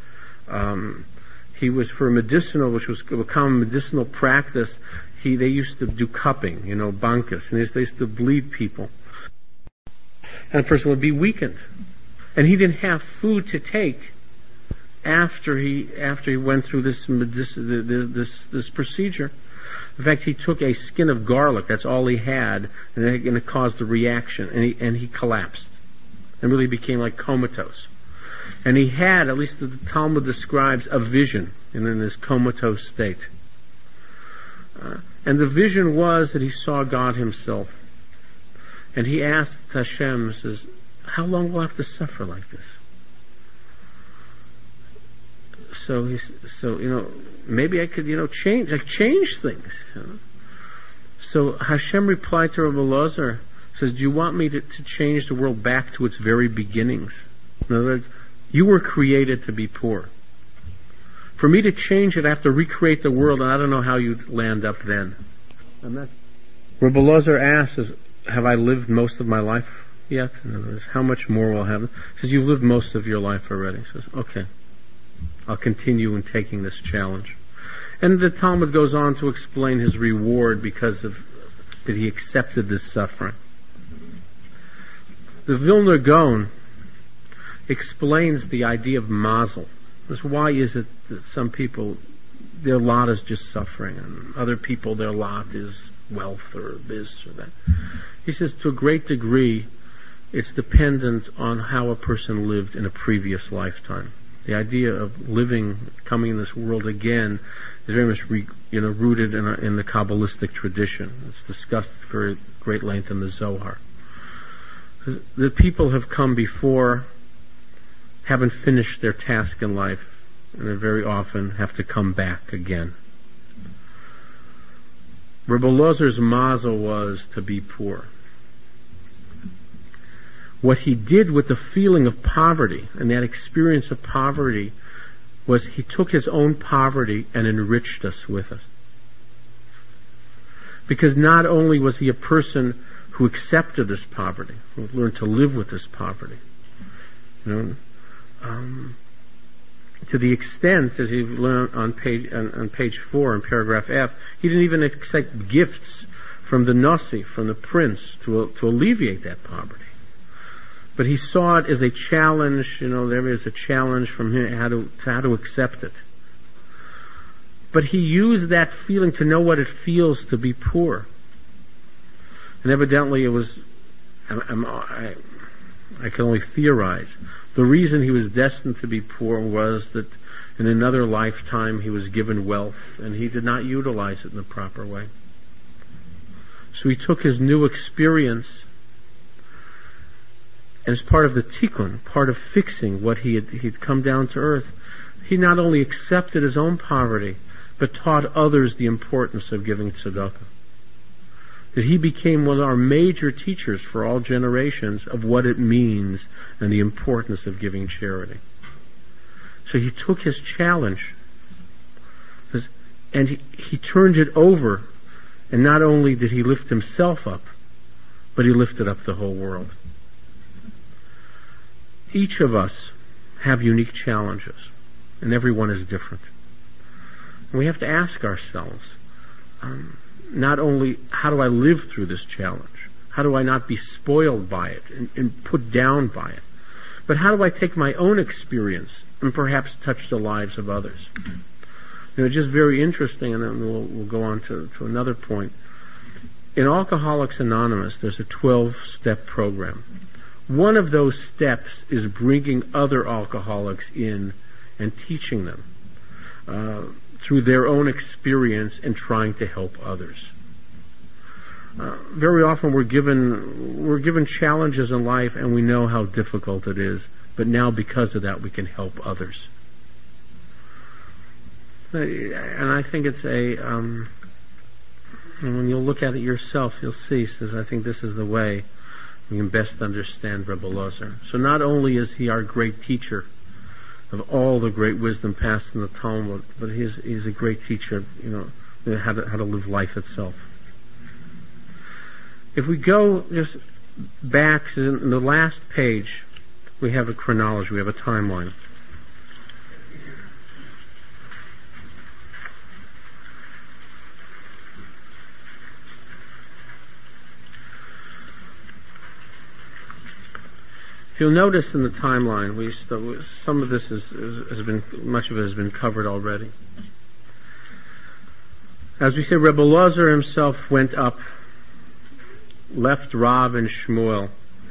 he was, for medicinal, which was a common medicinal practice, they used to do cupping, bankas, and they used to bleed people. And the person would be weakened. And he didn't have food to take after he went through this procedure. In fact, he took a skin of garlic, that's all he had, and it caused a reaction, and he collapsed, and really became like comatose. And he had, at least the Talmud describes, a vision in this comatose state. And the vision was that he saw God himself. And he asked Hashem, says, how long will I have to suffer like this? So maybe I could, change things. So Hashem replied to Rebbe Lozer, says, do you want me to change the world back to its very beginnings? In other words, you were created to be poor. For me to change it, I have to recreate the world, and I don't know how you'd land up then. Rebbe Lozer asks, have I lived most of my life yet? In other words, how much more will I have? He says, you've lived most of your life already. He says, okay, I'll continue in taking this challenge. And the Talmud goes on to explain his reward because of that he accepted this suffering. The Vilna Gaon explains the idea of mazel. Why is it that some people, their lot is just suffering, and other people, their lot is wealth or this or that? He says, to a great degree, it's dependent on how a person lived in a previous lifetime. The idea of coming in this world again, is very much rooted in the Kabbalistic tradition. It's discussed for great length in the Zohar. The people have come before, haven't finished their task in life, and they very often have to come back again. Rebbe Lozer's mazel was to be poor. What he did with the feeling of poverty and that experience of poverty was he took his own poverty and enriched us with it. Because not only was he a person who accepted this poverty, who learned to live with this poverty, to the extent, as you learn on page 4 in paragraph F, he didn't even accept gifts from the Nasi, from the prince, to alleviate that poverty. But he saw it as a challenge, there is a challenge from him how to accept it. But he used that feeling to know what it feels to be poor. And evidently it was, I can only theorize, the reason he was destined to be poor was that in another lifetime he was given wealth and he did not utilize it in the proper way. So he took his new experience, and as part of the tikkun, part of fixing what he'd come down to earth, he not only accepted his own poverty, but taught others the importance of giving tzedakah. That he became one of our major teachers for all generations of what it means and the importance of giving charity. So he took his challenge and he turned it over, and not only did he lift himself up, but he lifted up the whole world. Each of us have unique challenges, and everyone is different. And we have to ask ourselves, not only how do I live through this challenge, how do I not be spoiled by it and put down by it, but how do I take my own experience and perhaps touch the lives of others? Just very interesting, and then we'll go on to another point. In Alcoholics Anonymous, there's a 12-step program. One of those steps is bringing other alcoholics in and teaching them through their own experience and trying to help others. Very often we're given challenges in life and we know how difficult it is, but now because of that we can help others. And I think it's and when you'll look at it yourself, you'll see, says, I think this is the way we can best understand Rebbe Lozer. So not only is he our great teacher of all the great wisdom passed in the Talmud, but he's a great teacher, how to live life itself. If we go just back in the last page, we have a chronology, we have a timeline. If you'll notice in the timeline, some of this much of it has been covered already. As we say, Rebbe Lozer himself went up, left Rav and Shmuel,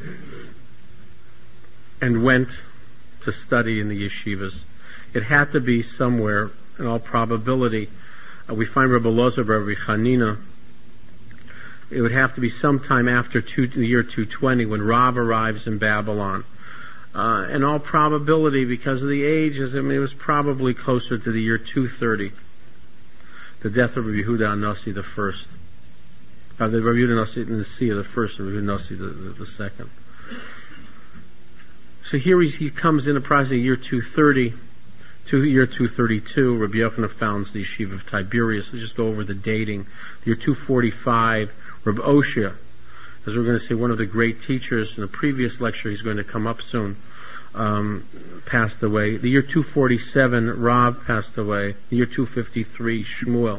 and went to study in the yeshivas. It had to be somewhere, in all probability. We find Rebbe Lozer, Rebbe Chanina. It would have to be sometime after the year 220 when Rav arrives in Babylon. In all probability, because of the ages, it was probably closer to the year 230. The death of Rabbi Yehuda Anasi the first. The Rabbi Yehuda Nasi the first, and Rabbi Nasi the second. So here he comes in approximately year 230. To year 232, Rabbi Yochanan founds the yeshiva of Tiberias. Let's just go over the dating. Year 245, Rabbi Oshia, as we're going to see, one of the great teachers in the previous lecture, he's going to come up soon, passed away. The year 247, Rav passed away. The year 253, Shmuel.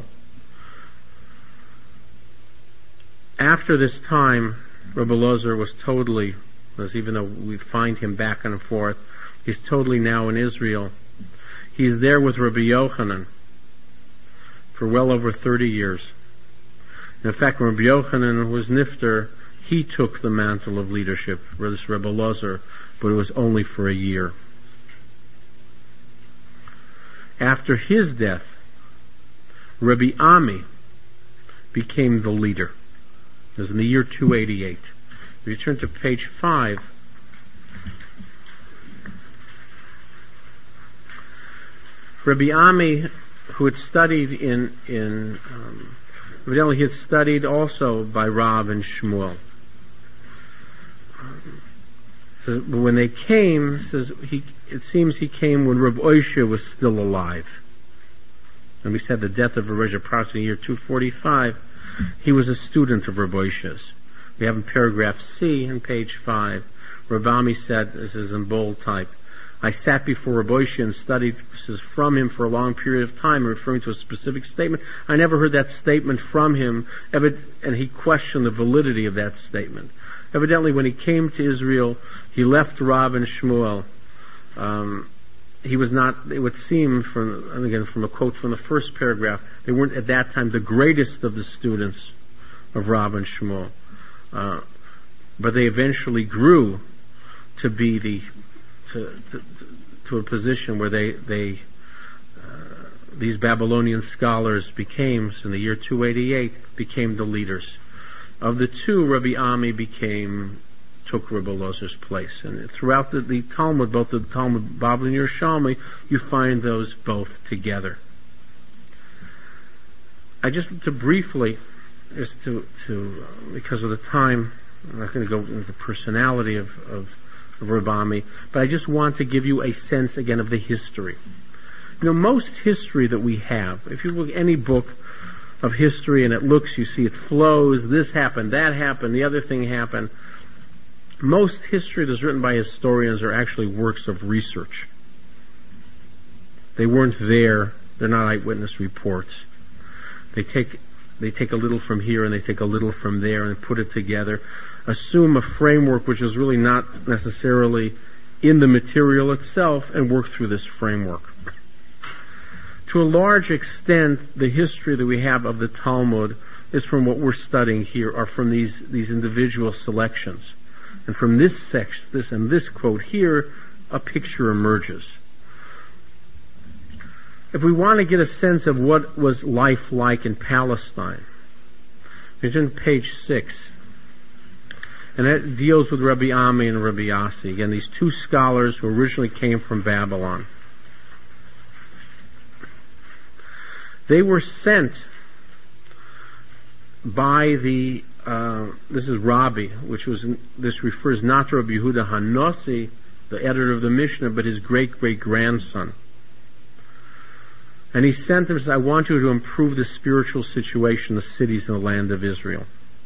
After this time, Rebbe Lozer was totally, even though we find him back and forth, he's totally now in Israel. He's there with Rabbi Yochanan for well over 30 years. In fact, when Rabbi Yochanan was nifter, he took the mantle of leadership, this Rebbe Lozer, but it was only for a year. After his death, Rabbi Ami became the leader. It was in the year 288. If you turn to page 5, Rabbi Ami, who had studied evidently he had studied also by Rav and Shmuel. So when they came, it seems he came when Rabbi Oshia was still alive. And we said the death of Rabbi Oshia approximately year 245. He was a student of Rabbi Oshia's. We have in paragraph C on page 5. Rabbi Ami said, this is in bold type, I sat before Rabbi Oshia and studied from him for a long period of time, referring to a specific statement. I never heard that statement from him, and he questioned the validity of that statement. Evidently, when he came to Israel, he left Rav and Shmuel. he was not, it would seem from, and again from a quote from the first paragraph, they weren't at that time the greatest of the students of Rav and Shmuel. But they eventually grew to be to a position where these Babylonian scholars became, in the year 288, became the leaders. Of the two, Rabbi Ami took Rabbi Elazar's place. And throughout the Talmud, both the Talmud Bavli and Yerushalmi, you find those both together. Because of the time, I'm not going to go into the personality of Rabbi Ami, but I just want to give you a sense again of the history. Most history that we have, if you look at any book of history and you see it flows, this happened, that happened, the other thing happened. Most history that's written by historians are actually works of research. They weren't there, they're not eyewitness reports. They take a little from here and they take a little from there and put it together, assume a framework which is really not necessarily in the material itself, and work through this framework. To a large extent, the history that we have of the Talmud is from what we're studying here, or from these individual selections. And from this section, this quote here, a picture emerges. If we want to get a sense of what was life like in Palestine, it's in page 6. And that deals with Rabbi Ami and Rabbi Yassi. Again, these two scholars who originally came from Babylon. They were sent by this is Rabbi, this refers not to Rabbi Yehuda Hanossi, the editor of the Mishnah, but his great-great-grandson. And he sent them and said, I want you to improve the spiritual situation in the cities in the land of Israel.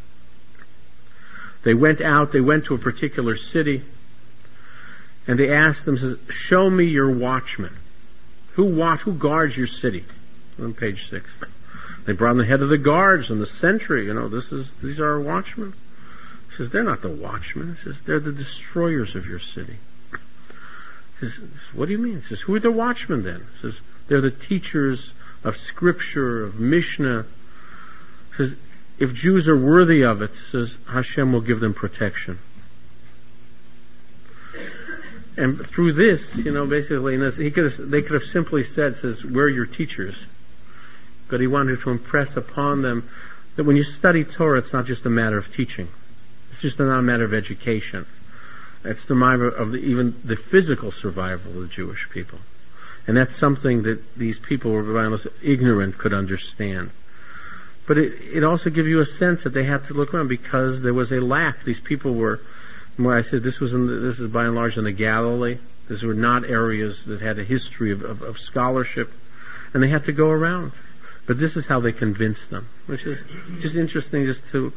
They went to a particular city, and they asked them, says, show me your watchman. Who guards your city? On page 6. They brought in the head of the guards and the sentry. These are our watchmen. He says, they're not the watchmen. He says, they're the destroyers of your city. He says, what do you mean? He says, who are the watchmen then? He says, they're the teachers of scripture, of Mishnah. He says, if Jews are worthy of it, he says, Hashem will give them protection. And through this, basically, they could have simply said, says, we're your teachers. But he wanted to impress upon them that when you study Torah, it's not just a matter of teaching. It's just not a matter of education. It's the matter of even the physical survival of the Jewish people. And that's something that these people who were ignorant could understand. But it also gives you a sense that they had to look around because there was a lack. These people were, I said, this is by and large in the Galilee. These were not areas that had a history of scholarship. And they had to go around. But this is how they convinced them, which is just interesting just to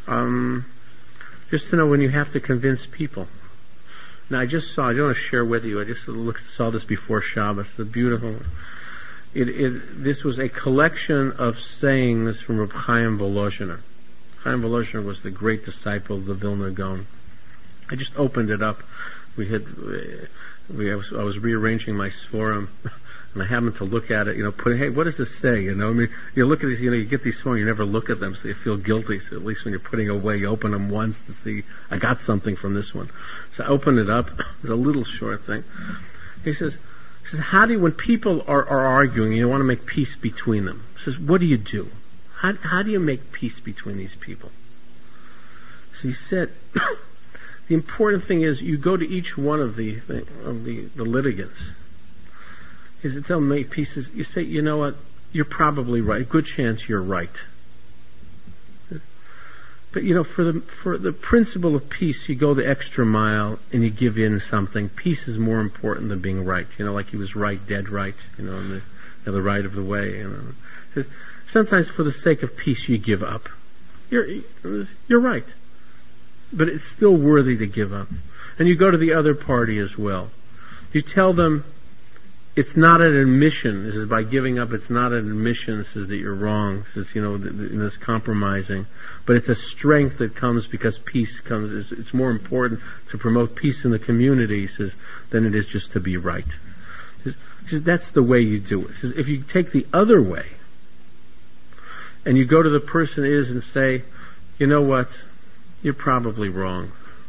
know when you have to convince people. Now I don't want to share with you, I just saw this before Shabbos, the beautiful, this was a collection of sayings from Reb Chaim Volozhiner. Chaim Volozhiner was the great disciple of the Vilna Gaon. I just opened it up. I was rearranging my Sforim, and I happened to look at it, hey, what does this say? You look at these, you get these Sforim, you never look at them, so you feel guilty. So at least when you're putting away, you open them once to see, I got something from this one. So I opened it up. It's a little short thing. He says, how do you, when people are arguing, you want to make peace between them? He says, what do you do? How do you make peace between these people? So he said, the important thing is you go to each one of the litigants. He said, tell them make peace. You say, you know what? You're probably right. Good chance you're right. But for the principle of peace, you go the extra mile and you give in something. Peace is more important than being right. Like he was right, dead right. And the right of the way. Sometimes for the sake of peace, you give up. You're right. But it's still worthy to give up. And you go to the other party as well. You tell them it's not an admission. This is by giving up. It's not an admission. This is that you're wrong. This is this compromising. But it's a strength that comes because peace comes. It's more important to promote peace in the community, he says, than it is just to be right. He says, that's the way you do it. He says, if you take the other way, and you go to the person and say, you know what, you're probably wrong.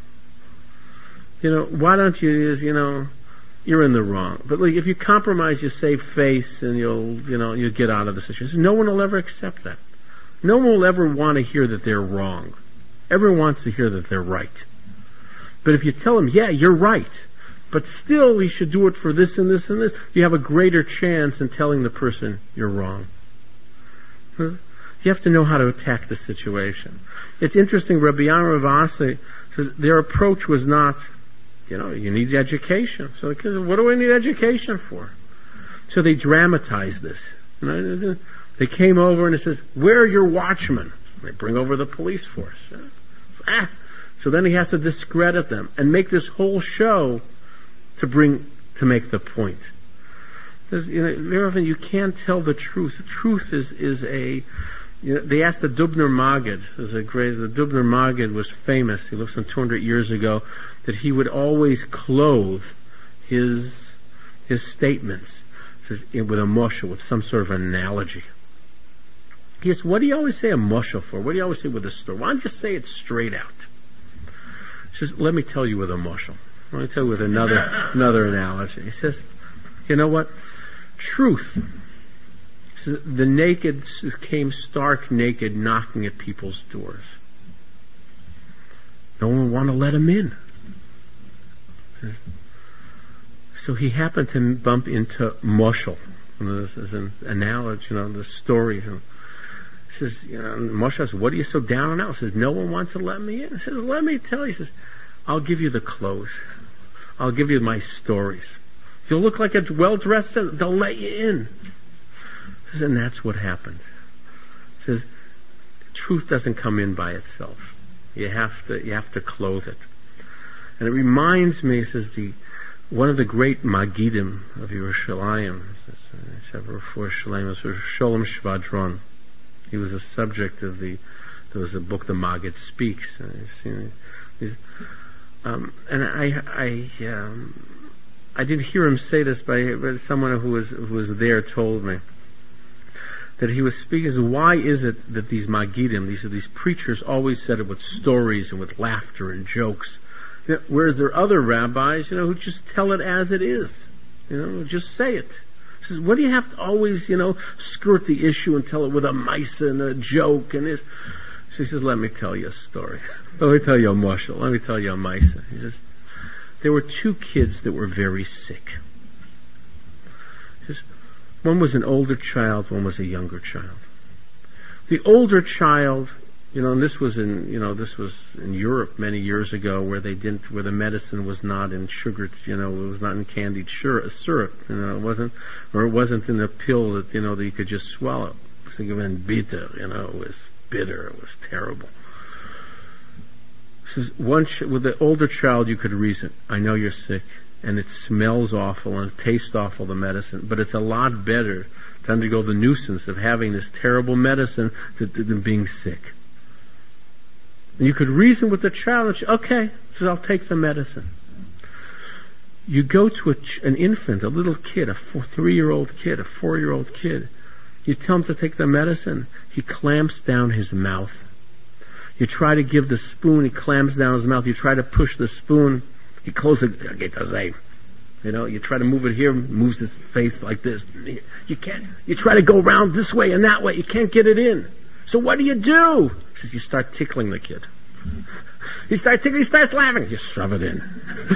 Why don't you, you're in the wrong. But if you compromise, you save face, and you'll get out of the situation. No one will ever accept that. No one will ever want to hear that they're wrong. Everyone wants to hear that they're right. But if you tell them, yeah, you're right, but still you should do it for this and this and this, you have a greater chance in telling the person you're wrong. You have to know how to attack the situation. It's interesting, Rabbi Aaron Rav Asi says their approach was not, you need education. So the kids, what do I need education for? So they dramatized this. They came over and it says, where are your watchmen? They bring over the police force. So then he has to discredit them and make this whole show to make the point. Because, very often you can't tell the truth. The truth is they asked the Dubner Maggid, the Dubner Maggid was famous, he lived some 200 years ago, that he would always clothe his statements with a mushal, with some sort of analogy. He says, what do you always say a mushal for? What do you always say with a story? Why don't you say it straight out? He says, let me tell you with a mushal. Let me tell you with another analogy. He says, you know what? Truth. He says, the naked came stark naked knocking at people's doors. No one would want to let him in. So he happened to bump into mushal. This is an analogy, the stories. He says, Moshe says, what are you so down and out? He says, no one wants to let me in. He says, let me tell you. He says, I'll give you the clothes. I'll give you my stories. If you look like a well-dressed, they'll let you in. He says, and that's what happened. He says, truth doesn't come in by itself. You have to clothe it. And it reminds me, he says, one of the great Magidim of Yerushalayim, Sholem Shvadron. He was a subject of there was a book, The Maggid Speaks. And I didn't hear him say this, but someone who was there told me that he was speaking. So why is it that these Magidim, these preachers, always said it with stories and with laughter and jokes, whereas there are other rabbis, who just tell it as it is, just say it. He says, what do you have to always, skirt the issue and tell it with a maisa and a joke and this? So he says, let me tell you a story. Let me tell you a mushal. Let me tell you a maisa. He says, there were two kids that were very sick. He says, one was an older child, one was a younger child. The older child, and this was in Europe many years ago, where the medicine was not in sugar, it was not in candied syrup, it wasn't in a pill that, that you could just swallow. Think of it in bitter, it was bitter, it was terrible. Says, with the older child you could reason, I know you're sick, and it smells awful and it tastes awful, the medicine, but it's a lot better to undergo the nuisance of having this terrible medicine than being sick. And you could reason with the child, okay, says, I'll take the medicine. You go to an infant, a little kid, a 3-year-old kid, a 4-year-old kid, you tell him to take the medicine, he clamps down his mouth. You try to give the spoon, he clamps down his mouth. You try to push the spoon, he closes it. You try to move it here, moves his face like this. You can't. You try to go around this way and that way, you can't get it in. So what do? He says, you start tickling the kid. He starts laughing. You shove it in.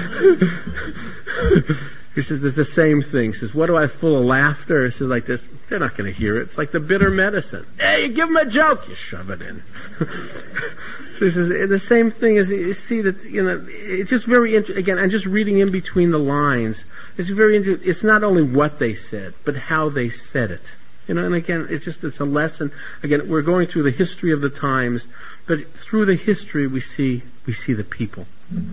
He says, there's the same thing. He says, what do I full of laughter? He says, like this, they're not going to hear it. It's like the bitter medicine. Hey, you give them a joke, you shove it in. So he says, the same thing is, you see that, it's just very interesting. Again, I'm just reading in between the lines. It's very interesting. It's not only what they said, but how they said it. And again, it's a lesson. Again, we're going through the history of the times, but through the history we see the people.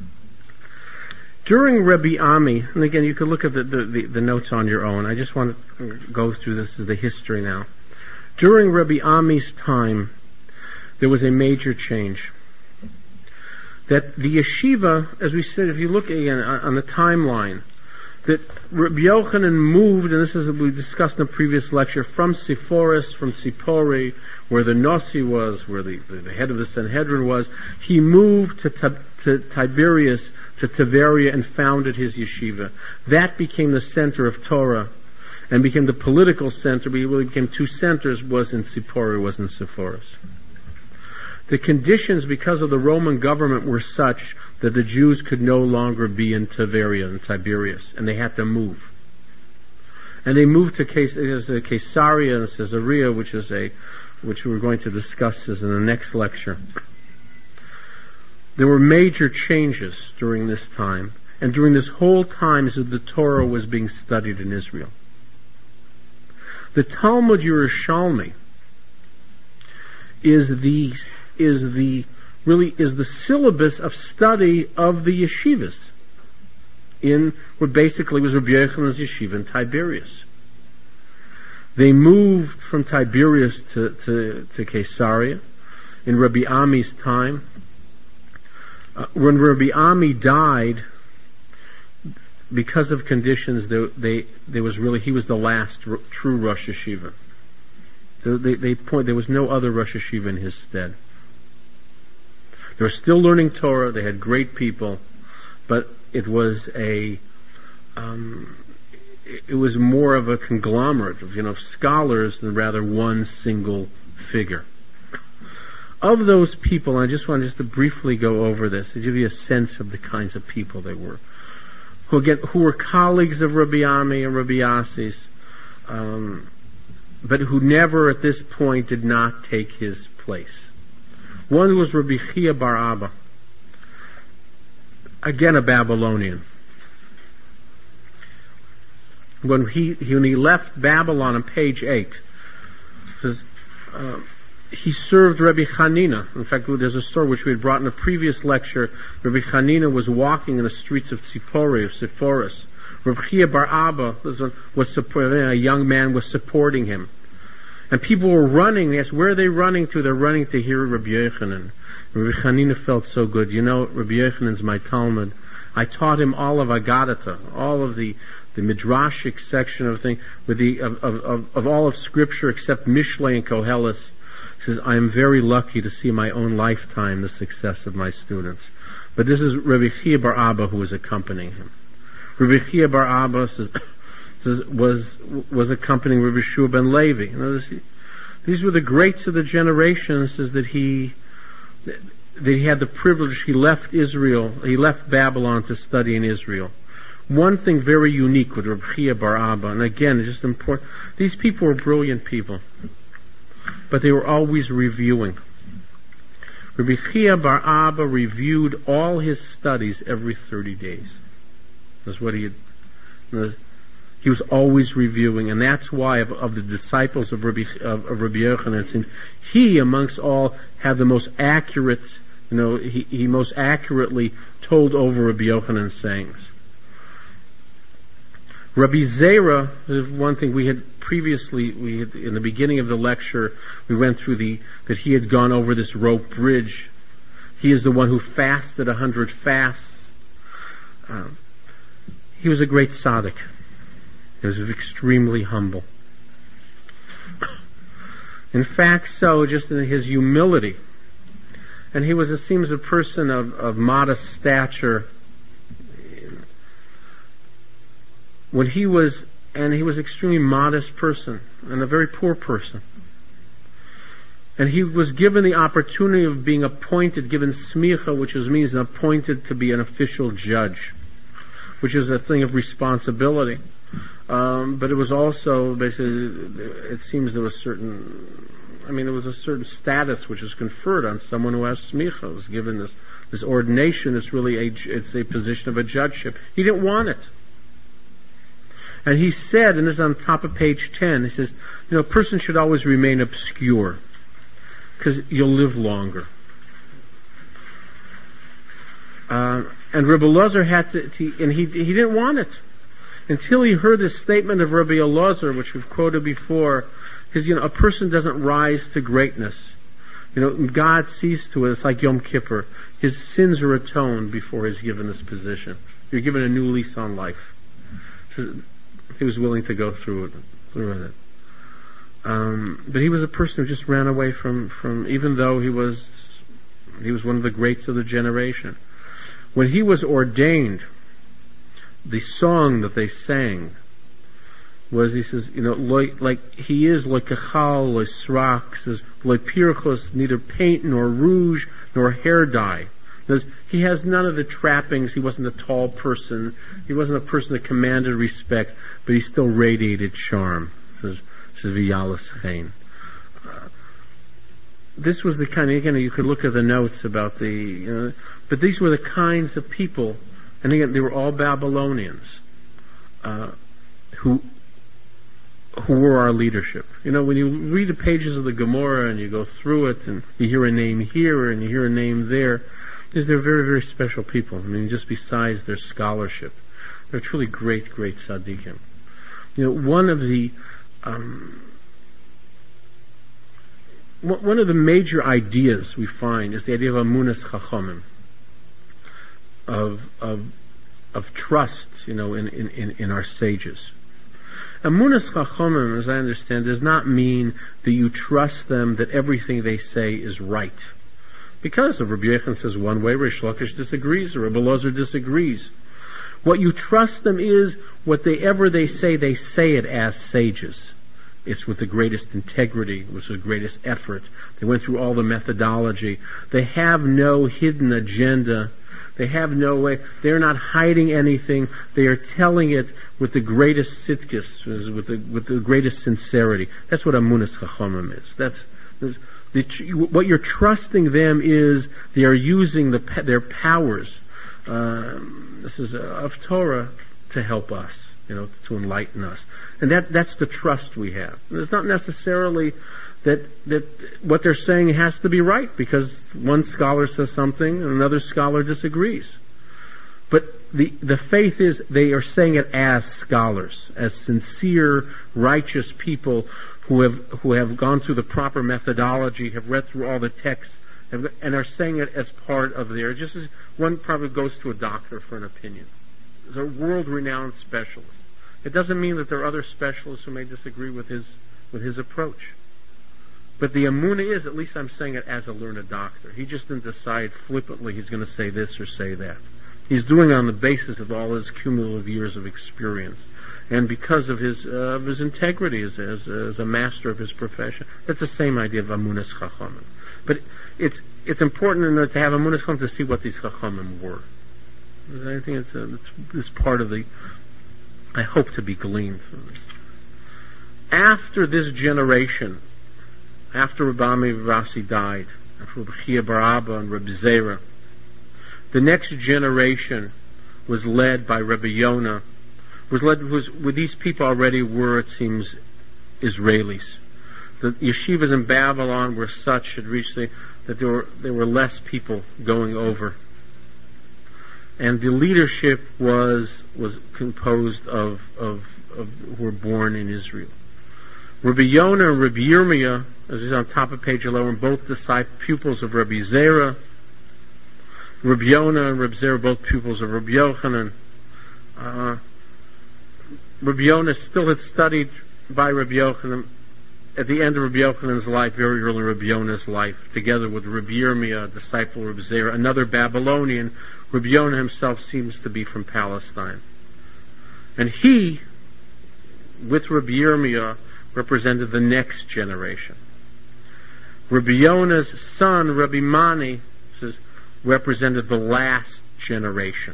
During Rebbe Ami, and again, you could look at the notes on your own. I just want to go through this as the history now. During Rebbe Ami's time, there was a major change. That the yeshiva, as we said, if you look again on the timeline, that Rabbi Yochanan moved, and this is what we discussed in a previous lecture, from Sepphoris, from Tzipori, where the Nossi was, where the head of the Sanhedrin was. He moved to Tiberias, to Tiberia, and founded his yeshiva. That became the center of Torah, and became the political center, but it really became two centers, was in Tzipori, was in Sepphoris. The conditions, because of the Roman government, were such that the Jews could no longer be in Tiberia and Tiberias, and they had to move. And they moved to Caesarea and Caesarea, which we're going to discuss in the next lecture. There were major changes during this time, and during this whole time the Torah was being studied in Israel. The Talmud Yerushalmi is the syllabus of study of the yeshivas in what basically was Rabbi Yochanan's yeshiva in Tiberias. They moved from Tiberias to Caesarea in Rabbi Ami's time. When Rabbi Ami died, because of conditions, he was the last true Rosh Yeshiva. There was no other Rosh Yeshiva in his stead. They were still learning Torah. They had great people, but it was more of a conglomerate of scholars than rather one single figure. Of those people, and I just wanted to briefly go over this to give you a sense of the kinds of people they were, who were colleagues of Rabbi Ami and Rabbi Yassis, but who never at this point did not take his place. One was Rabbi Chia bar Abba, again a Babylonian. When he left Babylon on page 8, says, he served Rabbi Hanina. In fact, there's a story which we had brought in a previous lecture. Rabbi Hanina was walking in the streets of Tzipori, of Sepphoris. Rabbi Chia bar Abba a young man was supporting him. And people were running. They asked, where are they running to? They're running to hear Rabbi Yochanan. Rabbi Hanina felt so good. Rabbi Yochanan's my Talmud. I taught him all of Agadata, all of the midrashic section of things, of all of Scripture except Mishlei and Koheles. He says, I am very lucky to see in my own lifetime the success of my students. But this is Rabbi Chia bar Abba who was accompanying him. Rabbi Chia bar Abba was accompanying Rabbi Shua ben Levi. These were the greats of the generation. Says that he had the privilege. He left Israel. He left Babylon to study in Israel. One thing very unique with Rabbi Chia bar Abba, and again, it's just important. These people were brilliant people, but they were always reviewing. Rabbi Chia bar Abba reviewed all his studies every 30 days. That's what he had. He was always reviewing, and that's why of the disciples of Rabbi Yochanan, it seems he, amongst all, had the most accurate. He most accurately told over Rabbi Yochanan's sayings. Rabbi Zera is one thing we had previously. In the beginning of the lecture, we went through that he had gone over this rope bridge. He is the one who fasted 100 fasts. He was a great tzaddik. He was extremely humble. In fact, just in his humility, and he was, it seems, a person of modest stature. He was an extremely modest person and a very poor person. And he was given the opportunity of being appointed, given smicha, which means appointed to be an official judge, which is a thing of responsibility. But it was also basically, it seems there was a certain status which is conferred on someone who has smicha, was given this ordination. It's a position of a judgeship. He didn't want it. And he said, and this is on top of page 10, he says, a person should always remain obscure, because you'll live longer. And Rabbi Elazar had and he didn't want it. Until he heard this statement of Rabbi Elazar, which we've quoted before, because, a person doesn't rise to greatness. God sees to it. It's like Yom Kippur. His sins are atoned before he's given this position. You're given a new lease on life. he was willing to go through it. But he was a person who just ran away from even though he was one of the greats of the generation. When he was ordained, the song that they sang was, he says, like he is like kachal, like srach, says, like pirchos, neither paint nor rouge nor hair dye. He has none of the trappings. He wasn't a tall person. He wasn't a person that commanded respect, but he still radiated charm. Says V'yalas Chain. This was the kind of, again, you could look at the notes about but these were the kinds of people, and again, they were all Babylonians, who were our leadership. When you read the pages of the Gemara and you go through it, and you hear a name here and you hear a name there, they're very, very special people. Just besides their scholarship, they're truly great, great tzaddikim. One of the major ideas we find is the idea of amunas chachamim, of trust, in our sages. Amunas chachamim, as I understand, does not mean that you trust them that everything they say is right. Because if Rabbi Yechon says one way, Rish Lakish disagrees, or Rabbi Lozer disagrees. What you trust them is whatever they say it as sages. It's with the greatest integrity, with the greatest effort. They went through all the methodology. They have no hidden agenda. They have no way. They're not hiding anything. They are telling it with the greatest sitkis, with the greatest sincerity. That's what amunas chachamim is. What you're trusting them is they are using their powers. This is of Torah to help us, to enlighten us, and that's the trust we have. And it's not necessarily that what they're saying has to be right, because one scholar says something and another scholar disagrees. But the faith is they are saying it as scholars, as sincere, righteous people who have gone through the proper methodology, have read through all the texts, and are saying it as part of their, just as one probably goes to a doctor for an opinion. They're world-renowned specialists. It doesn't mean that there are other specialists who may disagree with his approach. But the Amunah is, at least I'm saying it as a learned doctor. He just didn't decide flippantly he's going to say this or say that. He's doing it on the basis of all his cumulative years of experience, and because of his integrity as a master of his profession. That's the same idea of Amunas Chachamim. But it's important to have Amunas Chachamim to see what these Chachamim were. I think it's part of I hope to be gleaned. After this generation, after Rabbi Ami Rassi died, after Rabbi Chia Bar Abba and Rabbi Zera, the next generation was led by Rabbi Yonah. These people already were, it seems, Israelis. The yeshivas in Babylon were such, had reached that there were less people going over, and the leadership was composed of who were born in Israel. Rabbi Yonah and Rabbi Yirmiyah, as is on top of page 11, both pupils of Rabbi Zera. Rabbi Yonah and Rabbi Zera, both pupils of Rabbi Yochanan. Rabbi Yonah still had studied by Rabbi Yochanan at the end of Rabbi Yochanan's life, very early in Rabbi Yonah's life, together with Rabbi Yirmiyah, a disciple of Rabbi Zera, another Babylonian. Rabbi Yonah himself seems to be from Palestine. And he, with Rabbi Yirmiyah, represented the next generation. Rabbi Yonah's son, Rabbi Mani, represented the last generation.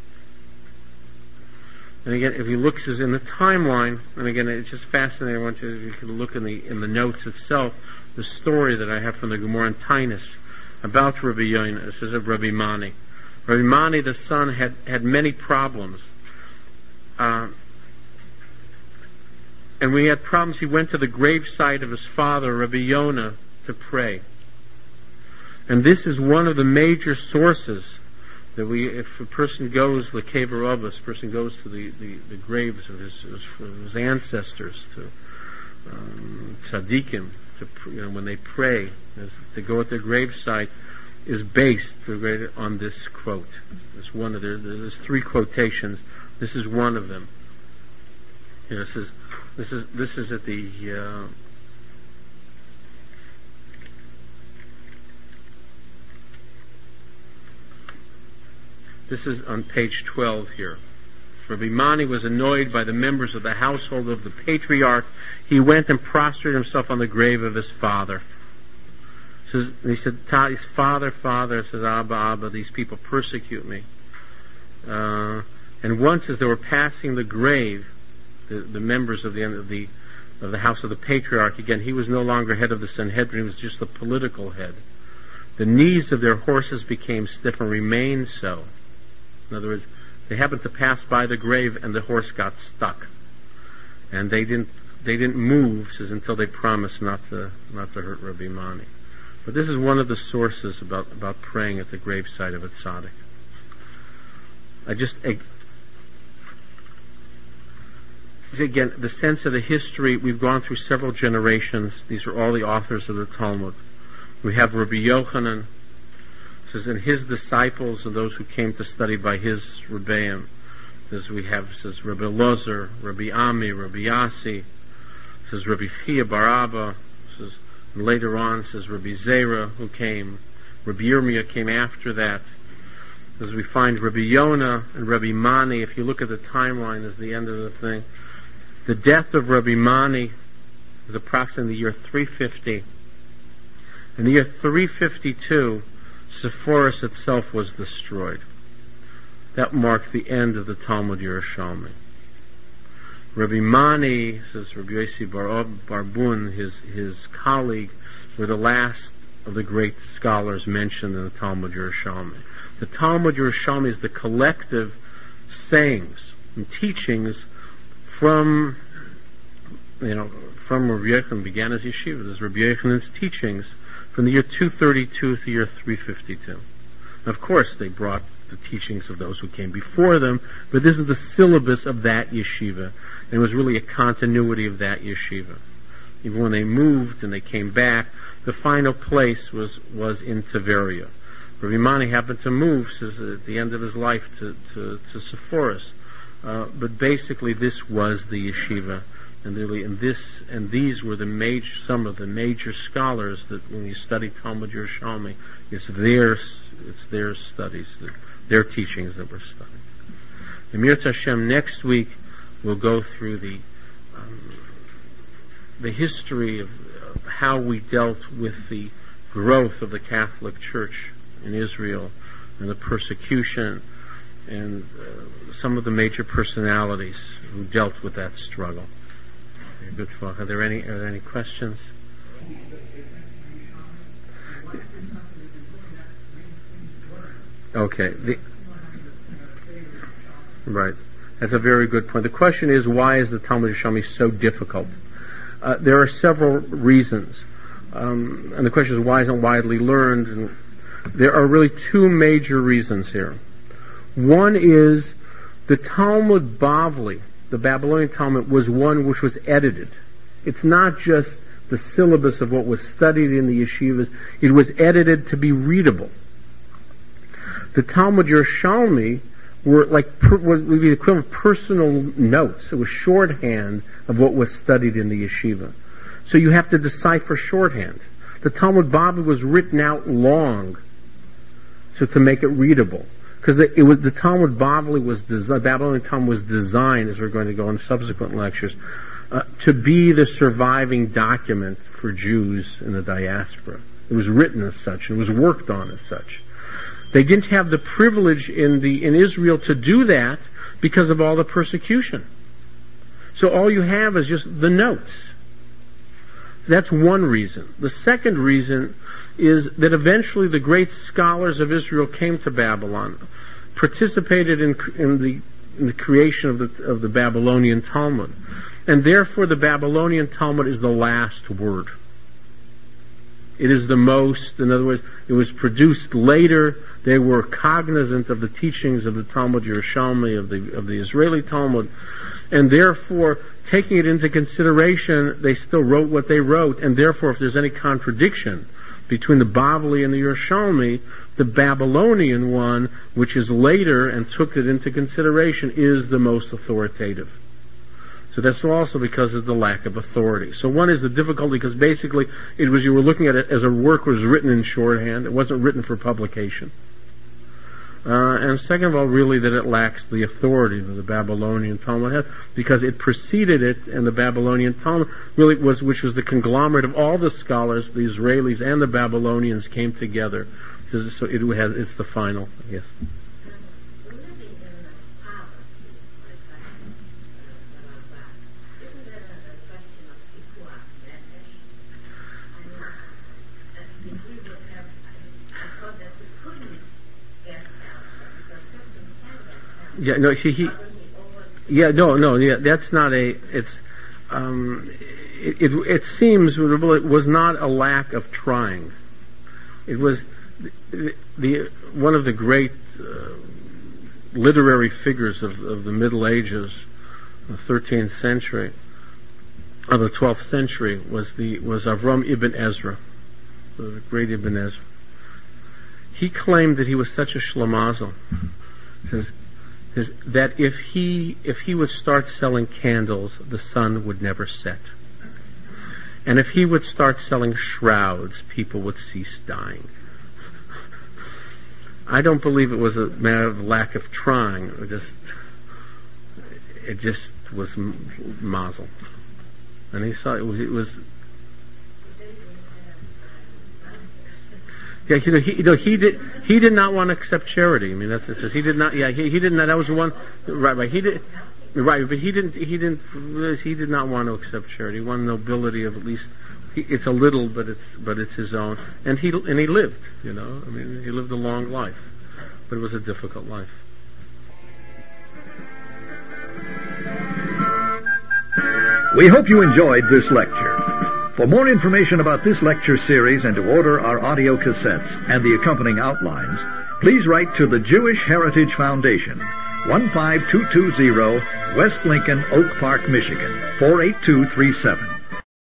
And again, if you look in the timeline, and again, it's just fascinating. I want you to look in the notes itself, the story that I have from the Gemara in Tainus about Rabbi Yonah. This is of Rabbi Mani. Rabbi Mani, the son, had many problems. And when he had problems, he went to the gravesite of his father, Rabbi Yonah, to pray. And this is one of the major sources that if a person goes, the Kever Avos, a person goes to the graves of his ancestors, to tzaddikim, when they pray, to go at their gravesite, is based on this quote. There's three quotations. This is one of them. This is at the this is on page 12 here. Rabbi Mani was annoyed by the members of the household of the patriarch. He went and prostrated himself on the grave of his father. He said, "Father, Father," says, "Abba, Abba, these people persecute me." And once, as they were passing the grave, the members of the house of the patriarch, again, he was no longer head of the Sanhedrin; he was just the political head. The knees of their horses became stiff and remained so. In other words, they happened to pass by the grave, and the horse got stuck, and they didn't move, says, until they promised not to hurt Rabbi Mani. But this is one of the sources about praying at the gravesite of a tzaddik. Again, the sense of the history, we've gone through several generations. These are all the authors of the Talmud. We have Rabbi Yochanan, says, and his disciples and those who came to study by his Rebbeim. We have, says, Rabbi Lozer, Rabbi Ami, Rabbi Yassi, says Rabbi Chia bar Abba, says, and later on, says Rabbi Zera, who came. Rabbi Yirmiyah came after that. As we find Rabbi Yonah and Rabbi Mani, if you look at the timeline as the end of the thing, the death of Rabbi Mani was approximately the year 350. In the year 352, Sepphoris itself was destroyed. That marked the end of the Talmud Yerushalmi. Rabbi Mani, says Rabbi Yossi Barbun, his colleague, were the last of the great scholars mentioned in the Talmud Yerushalmi. The Talmud Yerushalmi is the collective sayings and teachings from Rabbi Yochanan, began as yeshiva. There's Rabbi Yochanan's teachings from the year 232 to the year 352. Of course, they brought the teachings of those who came before them, but this is the syllabus of that yeshiva. And it was really a continuity of that yeshiva. Even when they moved and they came back, the final place was in Tiberia. Rabbi Mani happened to move at the end of his life to Sepphoris. But basically this was the yeshiva. And these were some of the major scholars that when you study Talmud Yerushalmi, it's their studies, their teachings that we're studying. Emir Tashem, next week we'll go through the history of how we dealt with the growth of the Catholic Church in Israel and the persecution and some of the major personalities who dealt with that struggle. Good talk. Are there any questions? Okay. Right. That's a very good point. The question is, why is the Talmud Yerushalmi so difficult? There are several reasons. And the question is, why isn't it widely learned? And there are really two major reasons here. One is the Talmud Bavli, the Babylonian Talmud, was one which was edited. It's not just the syllabus of what was studied in the yeshivas. It was edited to be readable. The Talmud Yerushalmi would be the equivalent of personal notes. It was shorthand of what was studied in the yeshiva. So you have to decipher shorthand. The Talmud Bavli was written out long, so to make it readable. Because the Talmud Bavli Babylonian Talmud was designed, as we're going to go in subsequent lectures, to be the surviving document for Jews in the diaspora. It was written as such, and it was worked on as such. They didn't have the privilege in Israel to do that because of all the persecution. So all you have is just the notes. That's one reason. The second reason is that eventually the great scholars of Israel came to Babylon, participated in the creation of the Babylonian Talmud, and therefore the Babylonian Talmud is the last word. It is the most, in other words, it was produced later. They were cognizant of the teachings of the Talmud Yerushalmi, of the Israeli Talmud, and therefore, taking it into consideration, they still wrote what they wrote, and therefore, if there's any contradiction between the Bavli and the Yerushalmi, the Babylonian one, which is later and took it into consideration, is the most authoritative. So that's also because of the lack of authority. So one is the difficulty because basically it was you were looking at it as a work was written in shorthand. It wasn't written for publication. And second of all, really that it lacks the authority that the Babylonian Talmud had, because it preceded it, and the Babylonian Talmud really was, which was the conglomerate of all the scholars, the Israelis and the Babylonians came together. So it's the final, yes. Yeah, no, that's not a, it's, it seems it was not a lack of trying. It was one of the great literary figures of the Middle Ages, the 13th century, or the 12th century, was Avram Ibn Ezra, the great Ibn Ezra. He claimed that he was such a shlamazel, that if he would start selling candles, the sun would never set. And if he would start selling shrouds, people would cease dying. I don't believe it was a matter of lack of trying. It just was mazel. And he saw it was. Yeah, he did not want to accept charity. I mean, that's it says. He did not. Yeah, he didn't. That was the one. Right. He did. Right, but he did not want to accept charity. He wanted nobility of at least. It's a little, but it's his own. And he lived. You know, I mean, he lived a long life, but it was a difficult life. We hope you enjoyed this lecture. For more information about this lecture series and to order our audio cassettes and the accompanying outlines, please write to the Jewish Heritage Foundation, 15220 West Lincoln, Oak Park, Michigan, 48237.